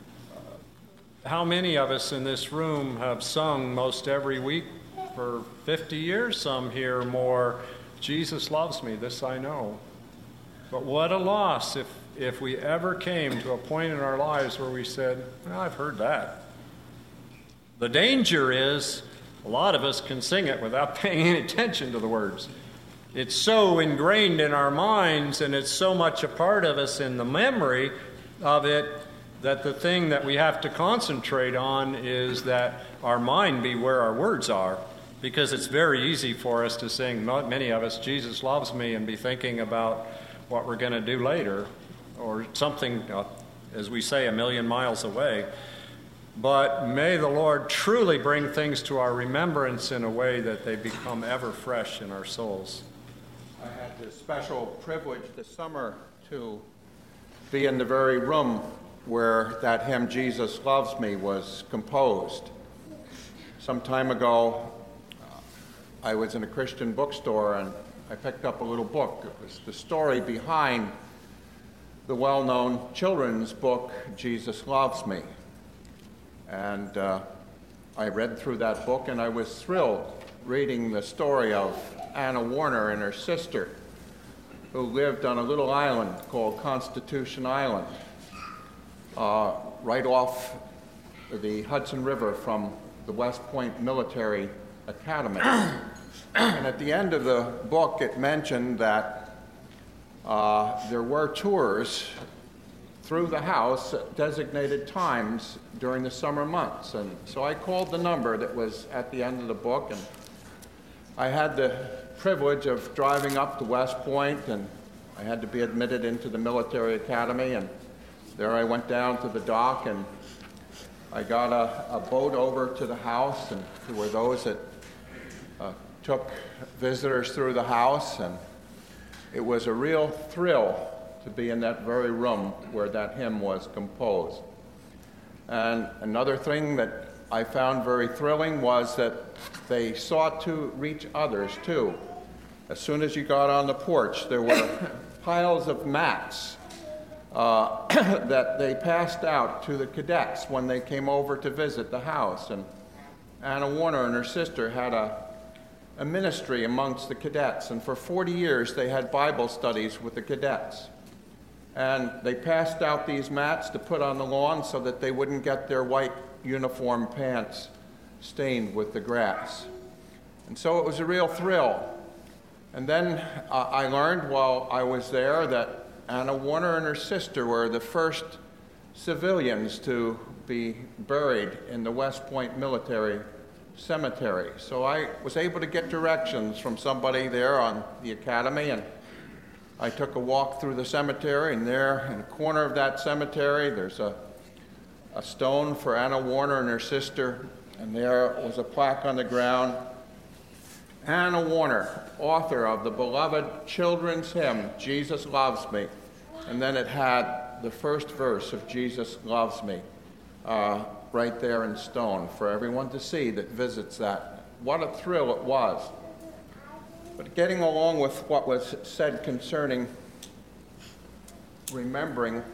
[SPEAKER 3] how many of us in this room have sung most every week for fifty years, some here more, Jesus loves me, this I know. But what a loss if, if we ever came to a point in our lives where we said, well, I've heard that. The danger is a lot of us can sing it without paying any attention to the words. It's so ingrained in our minds, and it's so much a part of us in the memory of it, that the thing that we have to concentrate on is that our mind be where our words are, because it's very easy for us to sing, not many of us, Jesus loves me, and be thinking about what we're going to do later, or something, uh, as we say, a million miles away. But may the Lord truly bring things to our remembrance in a way that they become ever fresh in our souls.
[SPEAKER 6] I had the special privilege this summer to be in the very room where that hymn, Jesus Loves Me, was composed. Some time ago, uh, I was in a Christian bookstore and I picked up a little book. It was the story behind the well-known children's book, Jesus Loves Me. And uh, I read through that book, and I was thrilled reading the story of Anna Warner and her sister, who lived on a little island called Constitution Island, Uh, right off the Hudson River from the West Point Military Academy. And at the end of the book, it mentioned that uh, there were tours through the house at designated times during the summer months. And so I called the number that was at the end of the book, and I had the privilege of driving up to West Point, and I had to be admitted into the military academy, and there I went down to the dock, and I got a, a boat over to the house, and there were those that uh, took visitors through the house, and it was a real thrill to be in that very room where that hymn was composed. And another thing that I found very thrilling was that they sought to reach others too. As soon as you got on the porch, there were piles of mats Uh, that they passed out to the cadets when they came over to visit the house. And Anna Warner and her sister had a, a ministry amongst the cadets, and for forty years they had Bible studies with the cadets. And they passed out these mats to put on the lawn so that they wouldn't get their white uniform pants stained with the grass. And so it was a real thrill. And then uh, I learned while I was there that Anna Warner and her sister were the first civilians to be buried in the West Point Military Cemetery. So I was able to get directions from somebody there on the academy, and I took a walk through the cemetery, and there in the corner of that cemetery, there's a, a stone for Anna Warner and her sister, and there was a plaque on the ground. Anna Warner, author of the beloved children's hymn, Jesus Loves Me. And then it had the first verse of Jesus Loves Me uh, right there in stone for everyone to see that visits that. What a thrill it was. But getting along with what was said concerning remembering,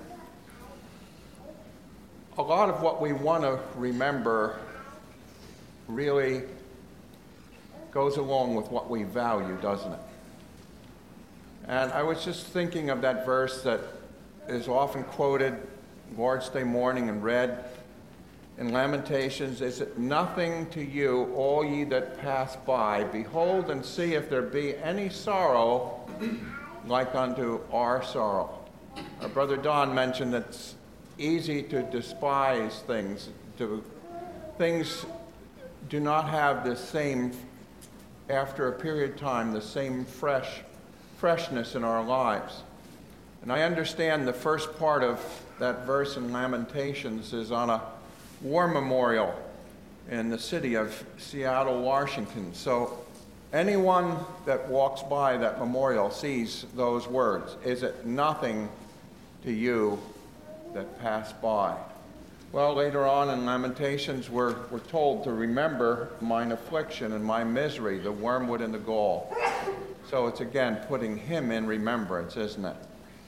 [SPEAKER 6] a lot of what we want to remember really goes along with what we value, doesn't it? And I was just thinking of that verse that is often quoted Lord's Day morning and read in Lamentations, is it nothing to you, all ye that pass by? Behold and see if there be any sorrow like unto our sorrow. Our brother Don mentioned that it's easy to despise things. To, things do not have the same, after a period of time, the same fresh freshness in our lives. And I understand the first part of that verse in Lamentations is on a war memorial in the city of Seattle, Washington. So anyone that walks by that memorial sees those words. Is it nothing to you that pass by? Well, later on in Lamentations, we're, we're told to remember mine affliction and my misery, the wormwood and the gall. So it's again putting him in remembrance, isn't it?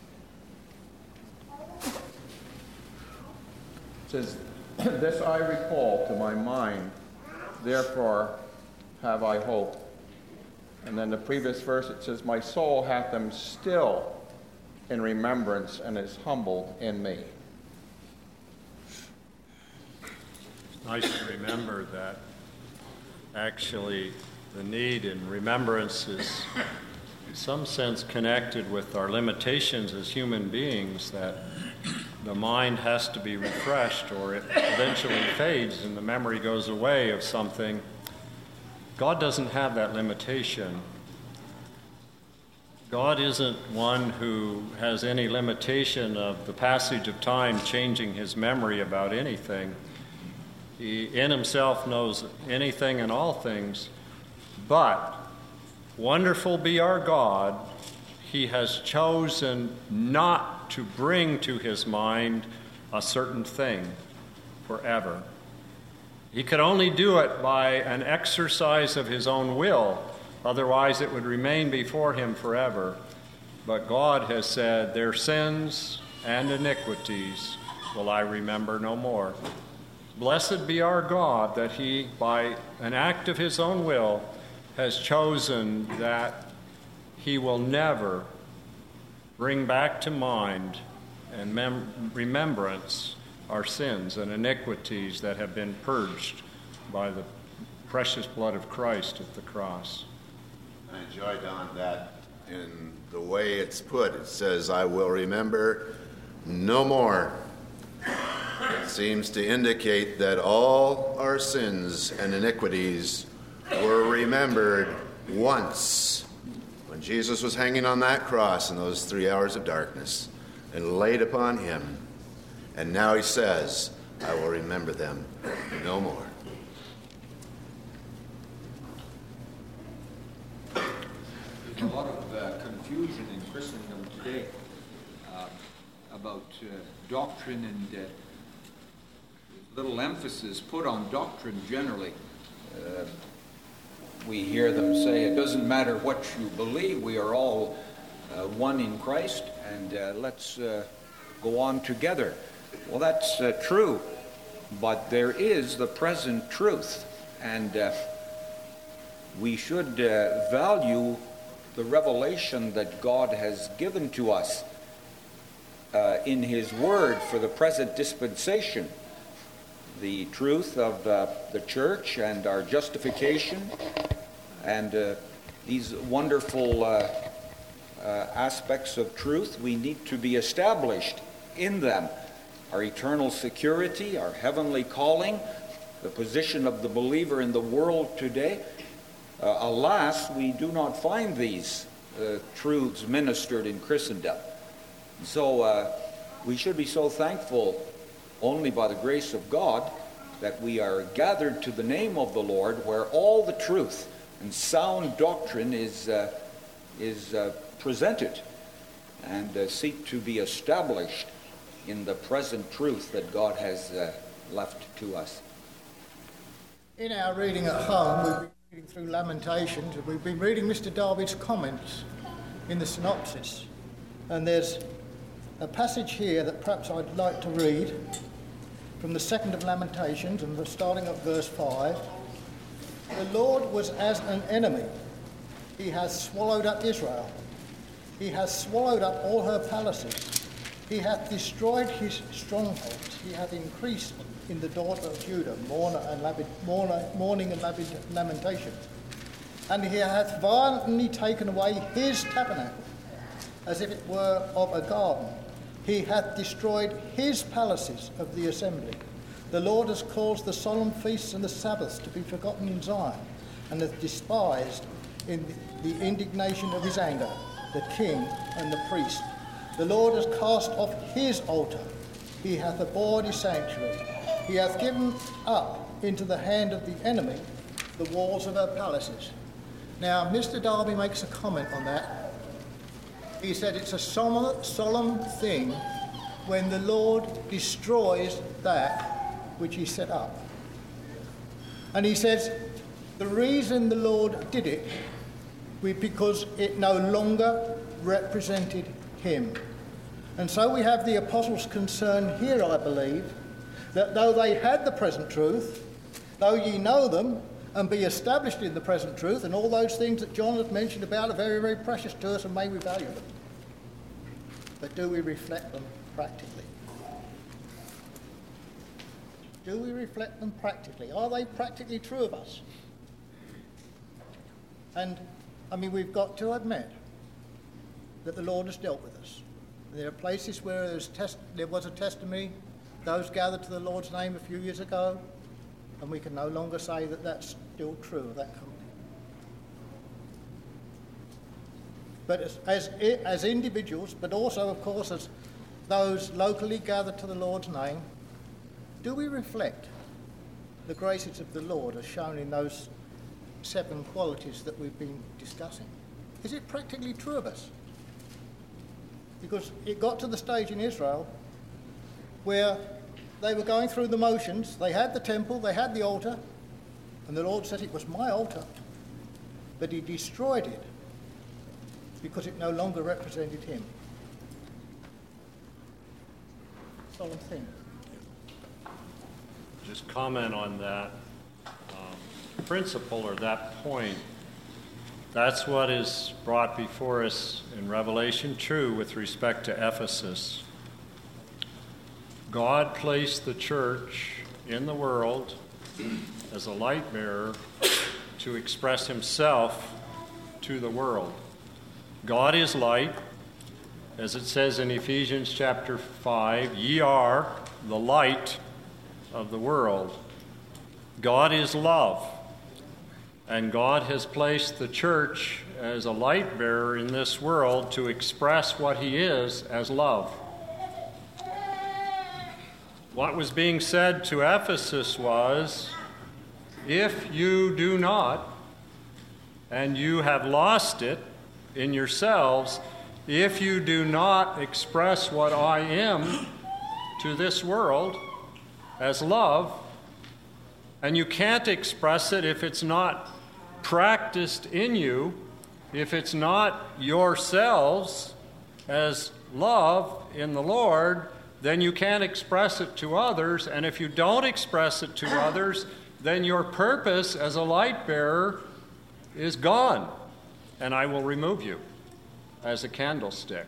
[SPEAKER 6] It says, this I recall to my mind, therefore have I hope. And then the previous verse, it says, my soul hath them still in remembrance and is humbled in me.
[SPEAKER 3] It's nice to remember that actually the need in remembrance is in some sense connected with our limitations as human beings, that the mind has to be refreshed or it eventually fades and the memory goes away of something. God doesn't have that limitation. God isn't one who has any limitation of the passage of time changing his memory about anything. He in himself knows anything and all things, but wonderful be our God, he has chosen not to bring to his mind a certain thing forever. He could only do it by an exercise of his own will, otherwise it would remain before him forever. But God has said, their sins and iniquities will I remember no more. Blessed be our God that he, by an act of his own will, has chosen that he will never bring back to mind and mem- remembrance our sins and iniquities that have been purged by the precious blood of Christ at the cross.
[SPEAKER 1] I enjoy, Don, that in the way it's put. It says, I will remember no more. It seems to indicate that all our sins and iniquities were remembered once when Jesus was hanging on that cross in those three hours of darkness and laid upon him. And now he says, I will remember them no more.
[SPEAKER 7] There's a lot of uh, confusion in Christendom today uh, about uh, doctrine and uh, little emphasis put on doctrine generally. Uh, we hear them say, it doesn't matter what you believe, we are all uh, one in Christ, and uh, let's uh, go on together. Well, that's uh, true, but there is the present truth, and uh, we should uh, value the revelation that God has given to us uh, in his word for the present dispensation. The truth of uh, the church and our justification, and uh, these wonderful uh, uh, aspects of truth, we need to be established in them. Our eternal security, our heavenly calling, the position of the believer in the world today. Uh, alas, we do not find these uh, truths ministered in Christendom. And so uh, we should be so thankful only by the grace of God that we are gathered to the name of the Lord, where all the truth and sound doctrine is, uh, is uh, presented, and uh, seek to be established in the present truth that God has uh, left to us.
[SPEAKER 8] In our reading at home, we've been reading through Lamentations, and we've been reading Mister Darby's comments in the synopsis. And there's a passage here that perhaps I'd like to read from the second of Lamentations, and starting at verse five. The Lord was as an enemy. He has swallowed up Israel. He has swallowed up all her palaces. He hath destroyed his strongholds. He hath increased in the daughter of Judah mourner and lament, mourner, mourning and lamentation. And he hath violently taken away his tabernacle, as if it were of a garden. He hath destroyed his palaces of the assembly. The Lord has caused the solemn feasts and the Sabbaths to be forgotten in Zion, and hath despised in the indignation of his anger the king and the priest. The Lord has cast off his altar. He hath abhorred his sanctuary. He hath given up into the hand of the enemy the walls of her palaces. Now, Mister Darby makes a comment on that. He said it's a solemn, solemn thing when the Lord destroys that which he set up. And he says the reason the Lord did it was because it no longer represented him. And so we have the apostles' concern here, I believe, that though they had the present truth, though ye know them and be established in the present truth, and all those things that John had mentioned about are very, very precious to us, and may we value them. But do we reflect them practically? Do we reflect them practically? Are they practically true of us? And, I mean, we've got to admit that the Lord has dealt with us. There are places where there's test- there was a testimony, those gathered to the Lord's name a few years ago, and we can no longer say that that's still true of that company. But as, as, as individuals, but also, of course, as those locally gathered to the Lord's name, do we reflect the graces of the Lord as shown in those seven qualities that we've been discussing? Is it practically true of us? Because it got to the stage in Israel where they were going through the motions. They had the temple, they had the altar, and the Lord said it was my altar, but he destroyed it because it no longer represented him. Solemn thing.
[SPEAKER 3] Just comment on that um, principle or that point. That's what is brought before us in Revelation true with respect to Ephesus. God placed the church in the world as a light bearer to express himself to the world. God is light, as it says in Ephesians chapter five, ye are the light of the world. God is love, and God has placed the church as a light bearer in this world to express what he is as love. What was being said to Ephesus was, if you do not, and you have lost it in yourselves, if you do not express what I am to this world as love, and you can't express it if it's not practiced in you, if it's not yourselves as love in the Lord, then you can't express it to others. And if you don't express it to others, then your purpose as a light bearer is gone, and I will remove you as a candlestick.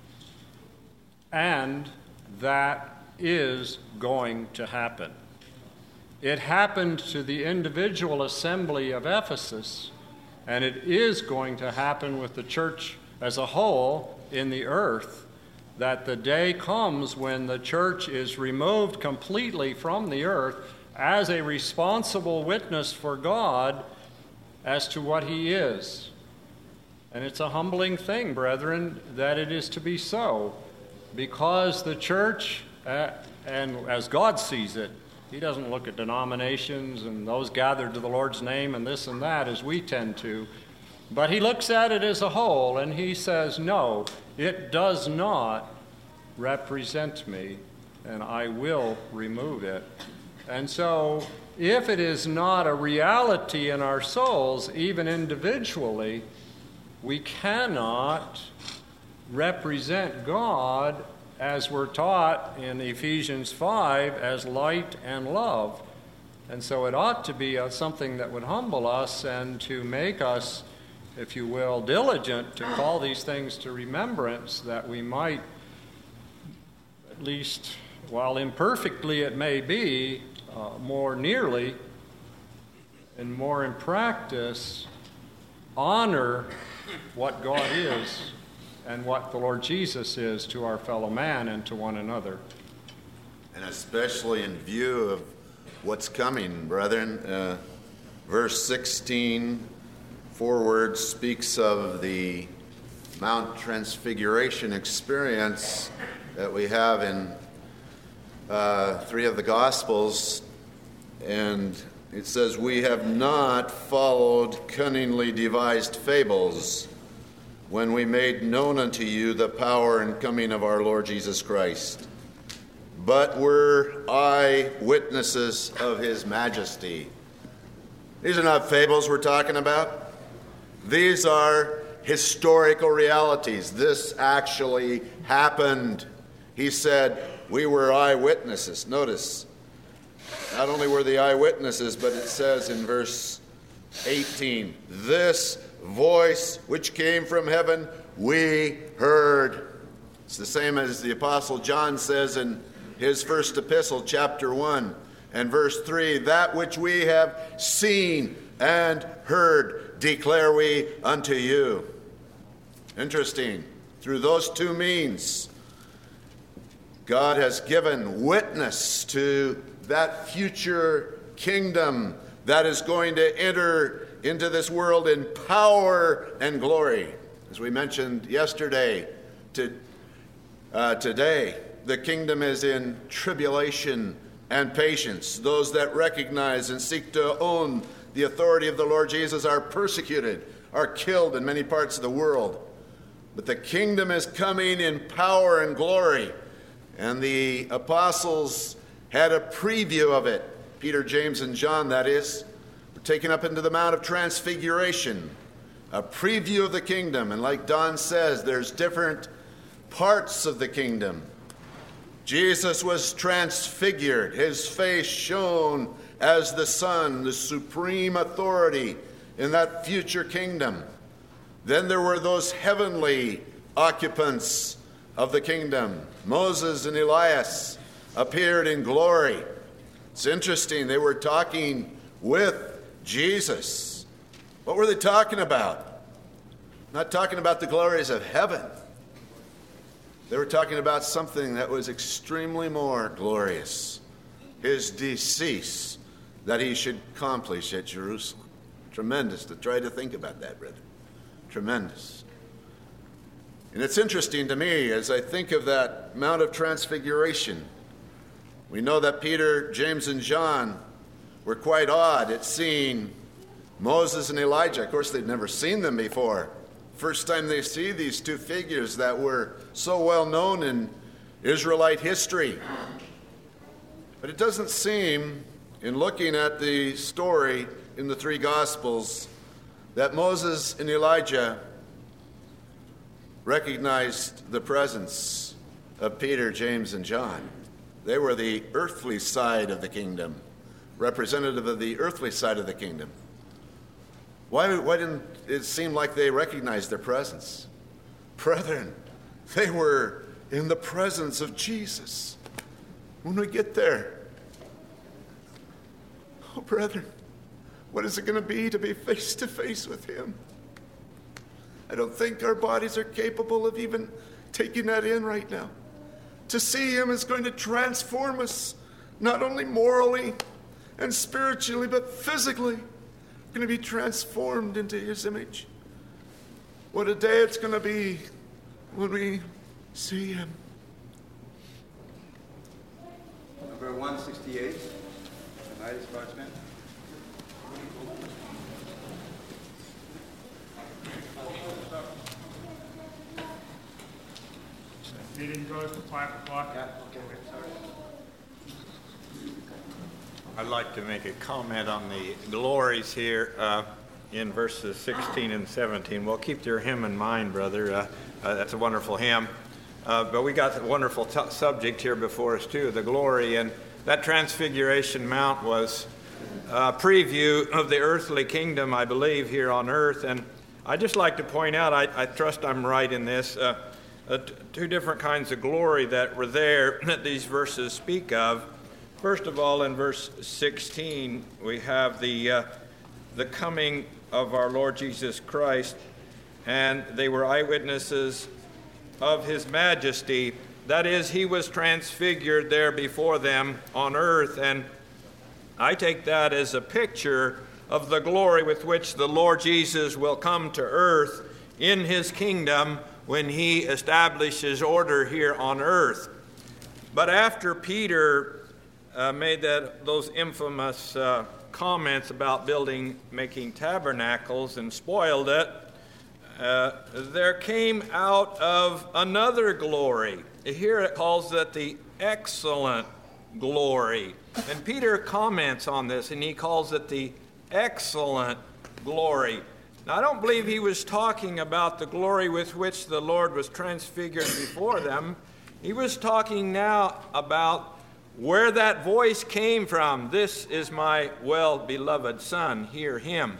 [SPEAKER 3] And that is going to happen. It happened to the individual assembly of Ephesus, and it is going to happen with the church as a whole in the earth, that the day comes when the church is removed completely from the earth as a responsible witness for God as to what he is. And it's a humbling thing, brethren, that it is to be so, because the church, uh, and as God sees it, he doesn't look at denominations and those gathered to the Lord's name and this and that as we tend to, but he looks at it as a whole and he says, no, it does not represent me, and I will remove it. And so, if it is not a reality in our souls, even individually, we cannot represent God as we're taught in Ephesians five as light and love. And so it ought to be uh, something that would humble us and to make us, if you will, diligent to call these things to remembrance, that we might, at least while imperfectly it may be, uh, more nearly and more in practice, honor what God is and what the Lord Jesus is to our fellow man and to one another.
[SPEAKER 1] And especially in view of what's coming, brethren, uh, verse sixteen forward speaks of the Mount Transfiguration experience that we have in uh, three of the Gospels, and it says, "We have not followed cunningly devised fables when we made known unto you the power and coming of our Lord Jesus Christ, but were eyewitnesses of his majesty." These are not fables we're talking about. These are historical realities. This actually happened. He said, we were eyewitnesses. Notice, not only were the eyewitnesses, but it says in verse eighteen, "This voice which came from heaven we heard." It's the same as the Apostle John says in his first epistle, chapter one and verse three, "That which we have seen and heard declare we unto you." Interesting. Through those two means, God has given witness to that future kingdom that is going to enter into this world in power and glory. As we mentioned yesterday, to, uh, today, the kingdom is in tribulation and patience. Those that recognize and seek to own the authority of the Lord Jesus are persecuted, are killed in many parts of the world. But the kingdom is coming in power and glory. And the apostles had a preview of it. Peter, James, and John, that is, were taken up into the Mount of Transfiguration. A preview of the kingdom. And like Don says, there's different parts of the kingdom. Jesus was transfigured. His face shone as the sun, the supreme authority in that future kingdom. Then there were those heavenly occupants of the kingdom. Moses and Elias appeared in glory. It's interesting, they were talking with Jesus. What were they talking about? Not talking about the glories of heaven. They were talking about something that was extremely more glorious. His decease that he should accomplish at Jerusalem. Tremendous to try to think about that, brother. Tremendous. And it's interesting to me as I think of that Mount of Transfiguration. We know that Peter, James, and John were quite awed at seeing Moses and Elijah. Of course, they'd never seen them before. First time they see these two figures that were so well known in Israelite history. But it doesn't seem, in looking at the story in the three Gospels, that Moses and Elijah recognized the presence of Peter, James, and John. They were the earthly side of the kingdom, representative of the earthly side of the kingdom. Why, why didn't it seem like they recognized their presence? Brethren, they were in the presence of Jesus. When we get there, oh, brethren, what is it going to be to be face to face with him? I don't think our bodies are capable of even taking that in right now. To see him is going to transform us, not only morally and spiritually, but physically. We're going to be transformed into his image. what a day it's going to be when we see him.
[SPEAKER 11] Number one sixty-eight, United Scotsman.
[SPEAKER 4] Meeting goes to five o'clock.
[SPEAKER 11] Yeah, okay, sorry.
[SPEAKER 6] I'd like to make a comment on the glories here uh, in verses sixteen and seventeen. Well, keep your hymn in mind, brother. Uh, uh, that's a wonderful hymn. Uh, but we got a wonderful t- subject here before us, too, the glory. And that Transfiguration Mount was a preview of the earthly kingdom, I believe, here on earth. And I'd just like to point out, I, I trust I'm right in this, uh, uh, t- two different kinds of glory that were there that these verses speak of. First of all, in verse sixteen, we have the uh, the coming of our Lord Jesus Christ, and they were eyewitnesses of his majesty. That is, he was transfigured there before them on earth, and I take that as a picture of the glory with which the Lord Jesus will come to earth in his kingdom when he establishes order here on earth. But after Peter Uh, made that those infamous uh, comments about building, making tabernacles and spoiled it, uh, there came out of another glory. Here it calls it the excellent glory. And Peter comments on this, and he calls it the excellent glory. Now, I don't believe he was talking about the glory with which the Lord was transfigured before them. He was talking now about where that voice came from. This is my well-beloved Son, hear him.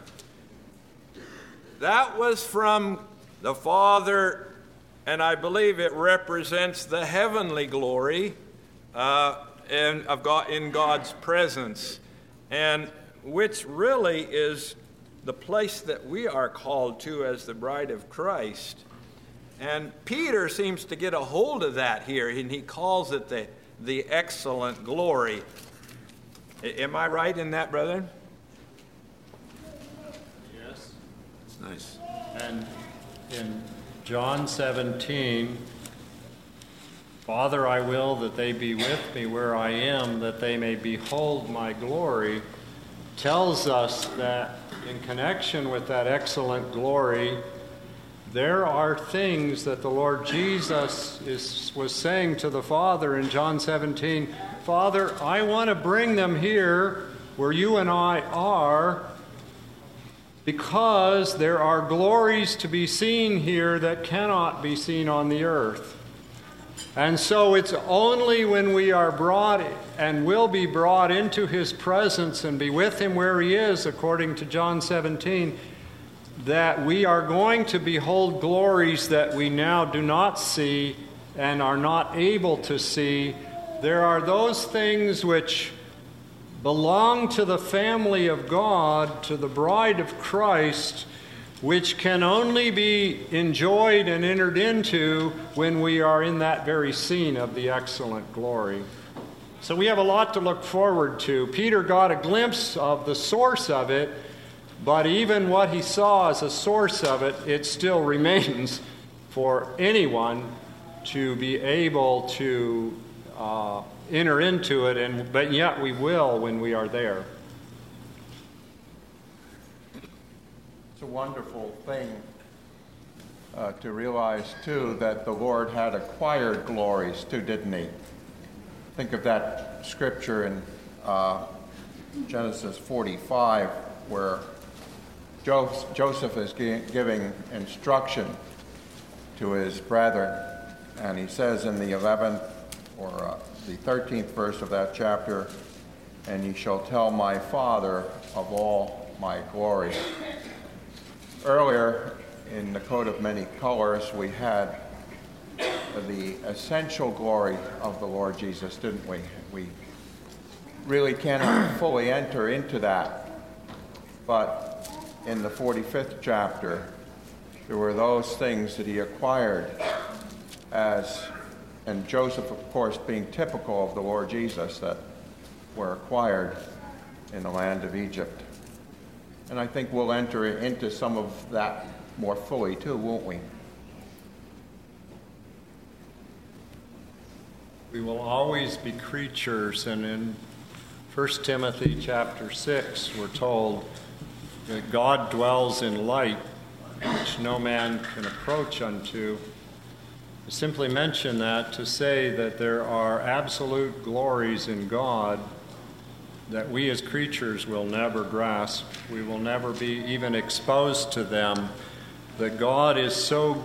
[SPEAKER 6] That was from the Father, and I believe it represents the heavenly glory uh, in, of God, in God's presence, and which really is the place that we are called to as the bride of Christ. And Peter seems to get a hold of that here, and he calls it the the excellent glory. Am I right in that, brethren?
[SPEAKER 3] Yes.
[SPEAKER 1] Nice.
[SPEAKER 3] And in John seventeen, Father, I will that they be with me where I am, that they may behold my glory, tells us that in connection with that excellent glory, there are things that the Lord Jesus is, was saying to the Father in John seventeen, Father, I want to bring them here where you and I are, because there are glories to be seen here that cannot be seen on the earth. And so it's only when we are brought and will be brought into his presence and be with him where he is, according to John seventeen, that we are going to behold glories that we now do not see and are not able to see. There are those things which belong to the family of God, to the bride of Christ, which can only be enjoyed and entered into when we are in that very scene of the excellent glory. So we have a lot to look forward to. Peter got a glimpse of the source of it, but even what he saw as a source of it, it still remains for anyone to be able to uh, enter into it, and but yet we will when we are there.
[SPEAKER 6] It's a wonderful thing uh, to realize, too, that the Lord had acquired glories, too, didn't he? Think of that scripture in uh, Genesis forty-five, where Joseph is giving instruction to his brethren, and he says in the eleventh or uh, the thirteenth verse of that chapter, and ye shall tell my father of all my glory. Earlier in the coat of many colors, we had the essential glory of the Lord Jesus, didn't we? We really cannot fully enter into that, but in the forty-fifth chapter, there were those things that he acquired as, and Joseph, of course, being typical of the Lord Jesus, that were acquired in the land of Egypt. And I think we'll enter into some of that more fully too, won't we?
[SPEAKER 3] We will always be creatures, and in First Timothy chapter six, we're told that God dwells in light, which no man can approach unto. I simply mention that to say that there are absolute glories in God that we as creatures will never grasp. We will never be even exposed to them. That God is so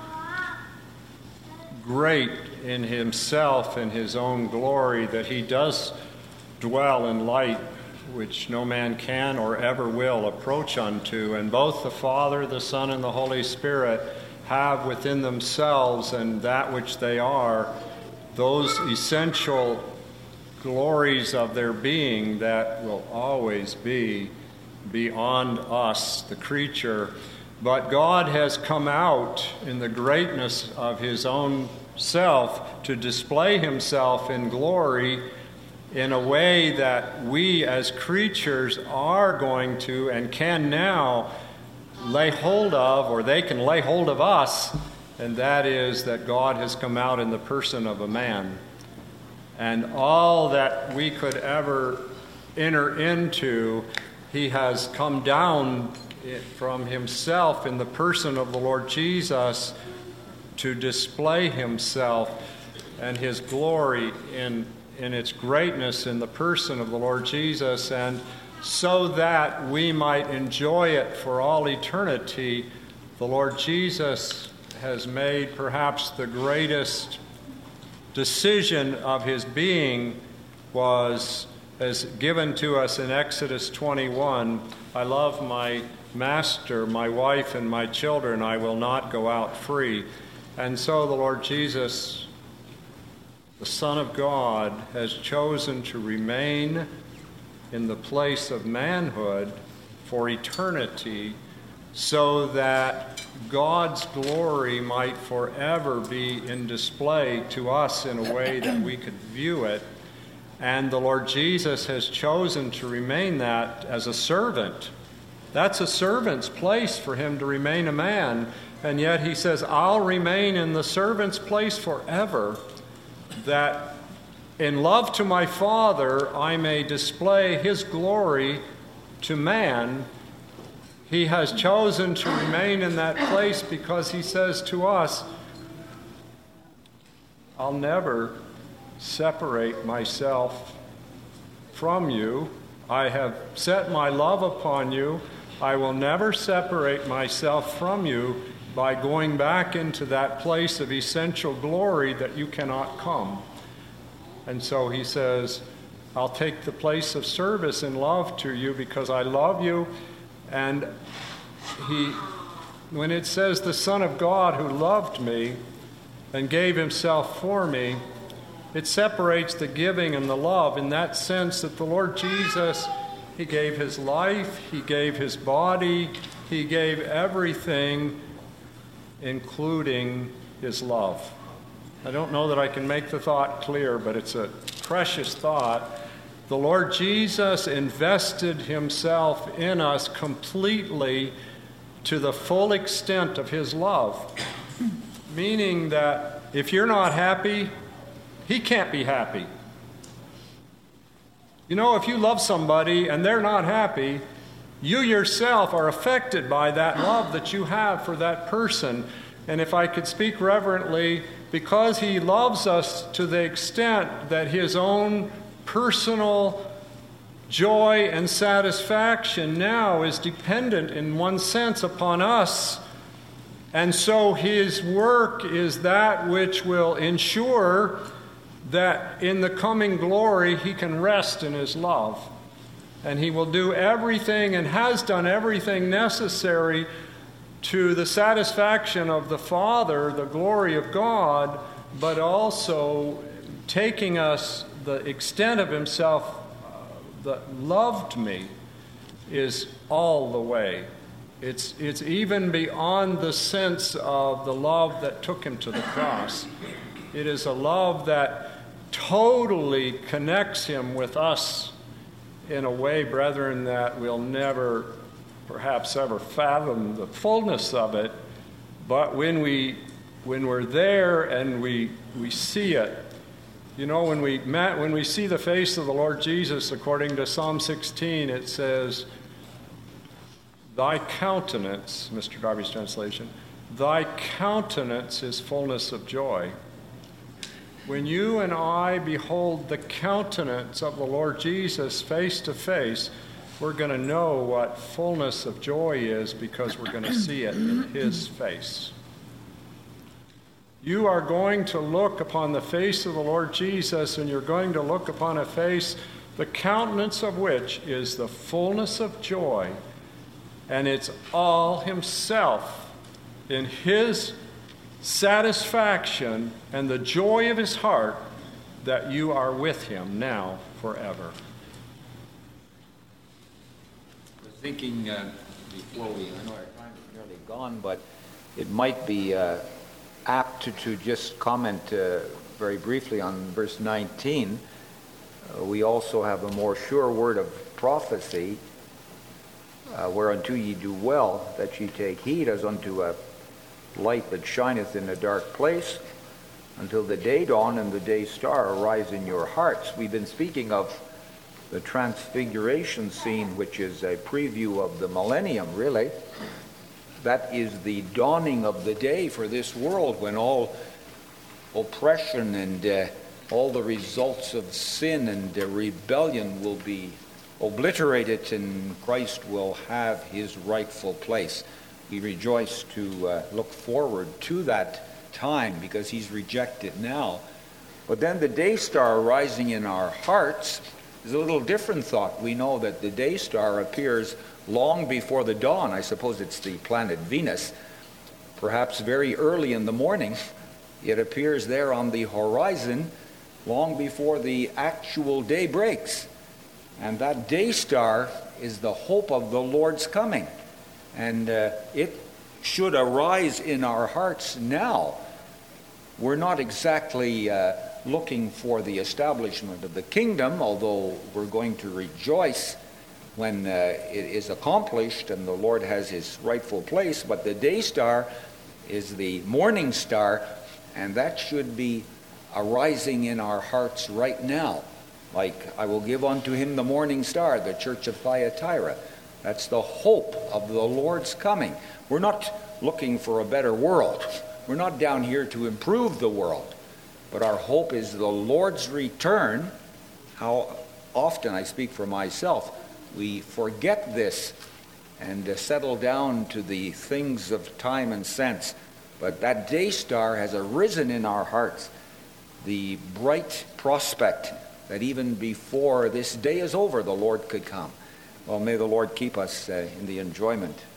[SPEAKER 3] great in himself and his own glory that he does dwell in light which no man can or ever will approach unto. And both the Father, the Son, and the Holy Spirit have within themselves and that which they are those essential glories of their being that will always be beyond us, the creature. But God has come out in the greatness of his own self to display himself in glory in a way that we as creatures are going to and can now lay hold of, or they can lay hold of us, and that is that God has come out in the person of a man. And all that we could ever enter into, he has come down from himself in the person of the Lord Jesus to display himself and his glory in, in its greatness in the person of the Lord Jesus, and so that we might enjoy it for all eternity. The Lord Jesus has made perhaps the greatest decision of his being was as given to us in Exodus twenty-one. I love my master, my wife, and my children. I will not go out free. And so the Lord Jesus, the Son of God, has chosen to remain in the place of manhood for eternity so that God's glory might forever be in display to us in a way that we could view it. And the Lord Jesus has chosen to remain that as a servant. That's a servant's place for him to remain a man. And yet he says, I'll remain in the servant's place forever, that in love to my Father I may display his glory to man. He has chosen to remain in that place because he says to us, I'll never separate myself from you. I have set my love upon you. I will never separate myself from you by going back into that place of essential glory that you cannot come. And so he says, I'll take the place of service in love to you because I love you. And he, when it says the Son of God who loved me and gave himself for me, it separates the giving and the love in that sense that the Lord Jesus, he gave his life, he gave his body, he gave everything, including his love. I don't know that I can make the thought clear, but it's a precious thought. The Lord Jesus invested himself in us completely to the full extent of his love, meaning that if you're not happy, he can't be happy. You know, if you love somebody and they're not happy, you yourself are affected by that love that you have for that person. And if I could speak reverently, because he loves us to the extent that his own personal joy and satisfaction now is dependent in one sense upon us. And so his work is that which will ensure that in the coming glory he can rest in his love. And he will do everything and has done everything necessary to the satisfaction of the Father, the glory of God, but also taking us the extent of himself that loved me is all the way. It's, it's even beyond the sense of the love that took him to the cross. It is a love that totally connects him with us in a way, brethren, that we'll never
[SPEAKER 12] perhaps ever fathom the fullness of it, but when we when we're there and we we see it, you know, when we met, when we see the face of the Lord Jesus, according to Psalm sixteen, it says, "Thy countenance," Mister Darby's translation, "thy countenance is fullness of joy." When you and I behold the countenance of the Lord Jesus face to face, we're going to know what fullness of joy is because we're going to see it in his face. You are going to look upon the face of the Lord Jesus, and you're going to look upon a face, the countenance of which is the fullness of joy, and it's all himself in his satisfaction and the joy of his heart that you are with him now forever.
[SPEAKER 7] I was thinking uh, before we, I know our time is nearly gone, but it might be uh, apt to, to just comment uh, very briefly on verse nineteen. Uh, we also have a more sure word of prophecy, uh, whereunto ye do well, that ye take heed as unto a light that shineth in a dark place, until the day dawn and the day star arise in your hearts. We've been speaking of the transfiguration scene, which is a preview of the millennium, really. That is the dawning of the day for this world, when all oppression and uh, all the results of sin and uh, rebellion will be obliterated, and Christ will have his rightful place. We rejoice to uh, look forward to that time because he's rejected now. But then the day star rising in our hearts is a little different thought. We know that the day star appears long before the dawn. I suppose it's the planet Venus. Perhaps very early in the morning, it appears there on the horizon long before the actual day breaks. And that day star is the hope of the Lord's coming. And uh, it should arise in our hearts now. We're not exactly uh, looking for the establishment of the kingdom, although we're going to rejoice when uh, it is accomplished and the Lord has his rightful place. But the day star is the morning star, and that should be arising in our hearts right now. Like, I will give unto him the morning star, the church of Thyatira. That's the hope of the Lord's coming. We're not looking for a better world. We're not down here to improve the world. But our hope is the Lord's return. How often, I speak for myself, we forget this and uh, settle down to the things of time and sense. But that day star has arisen in our hearts, the bright prospect that even before this day is over, the Lord could come. Well, may the Lord keep us uh, in the enjoyment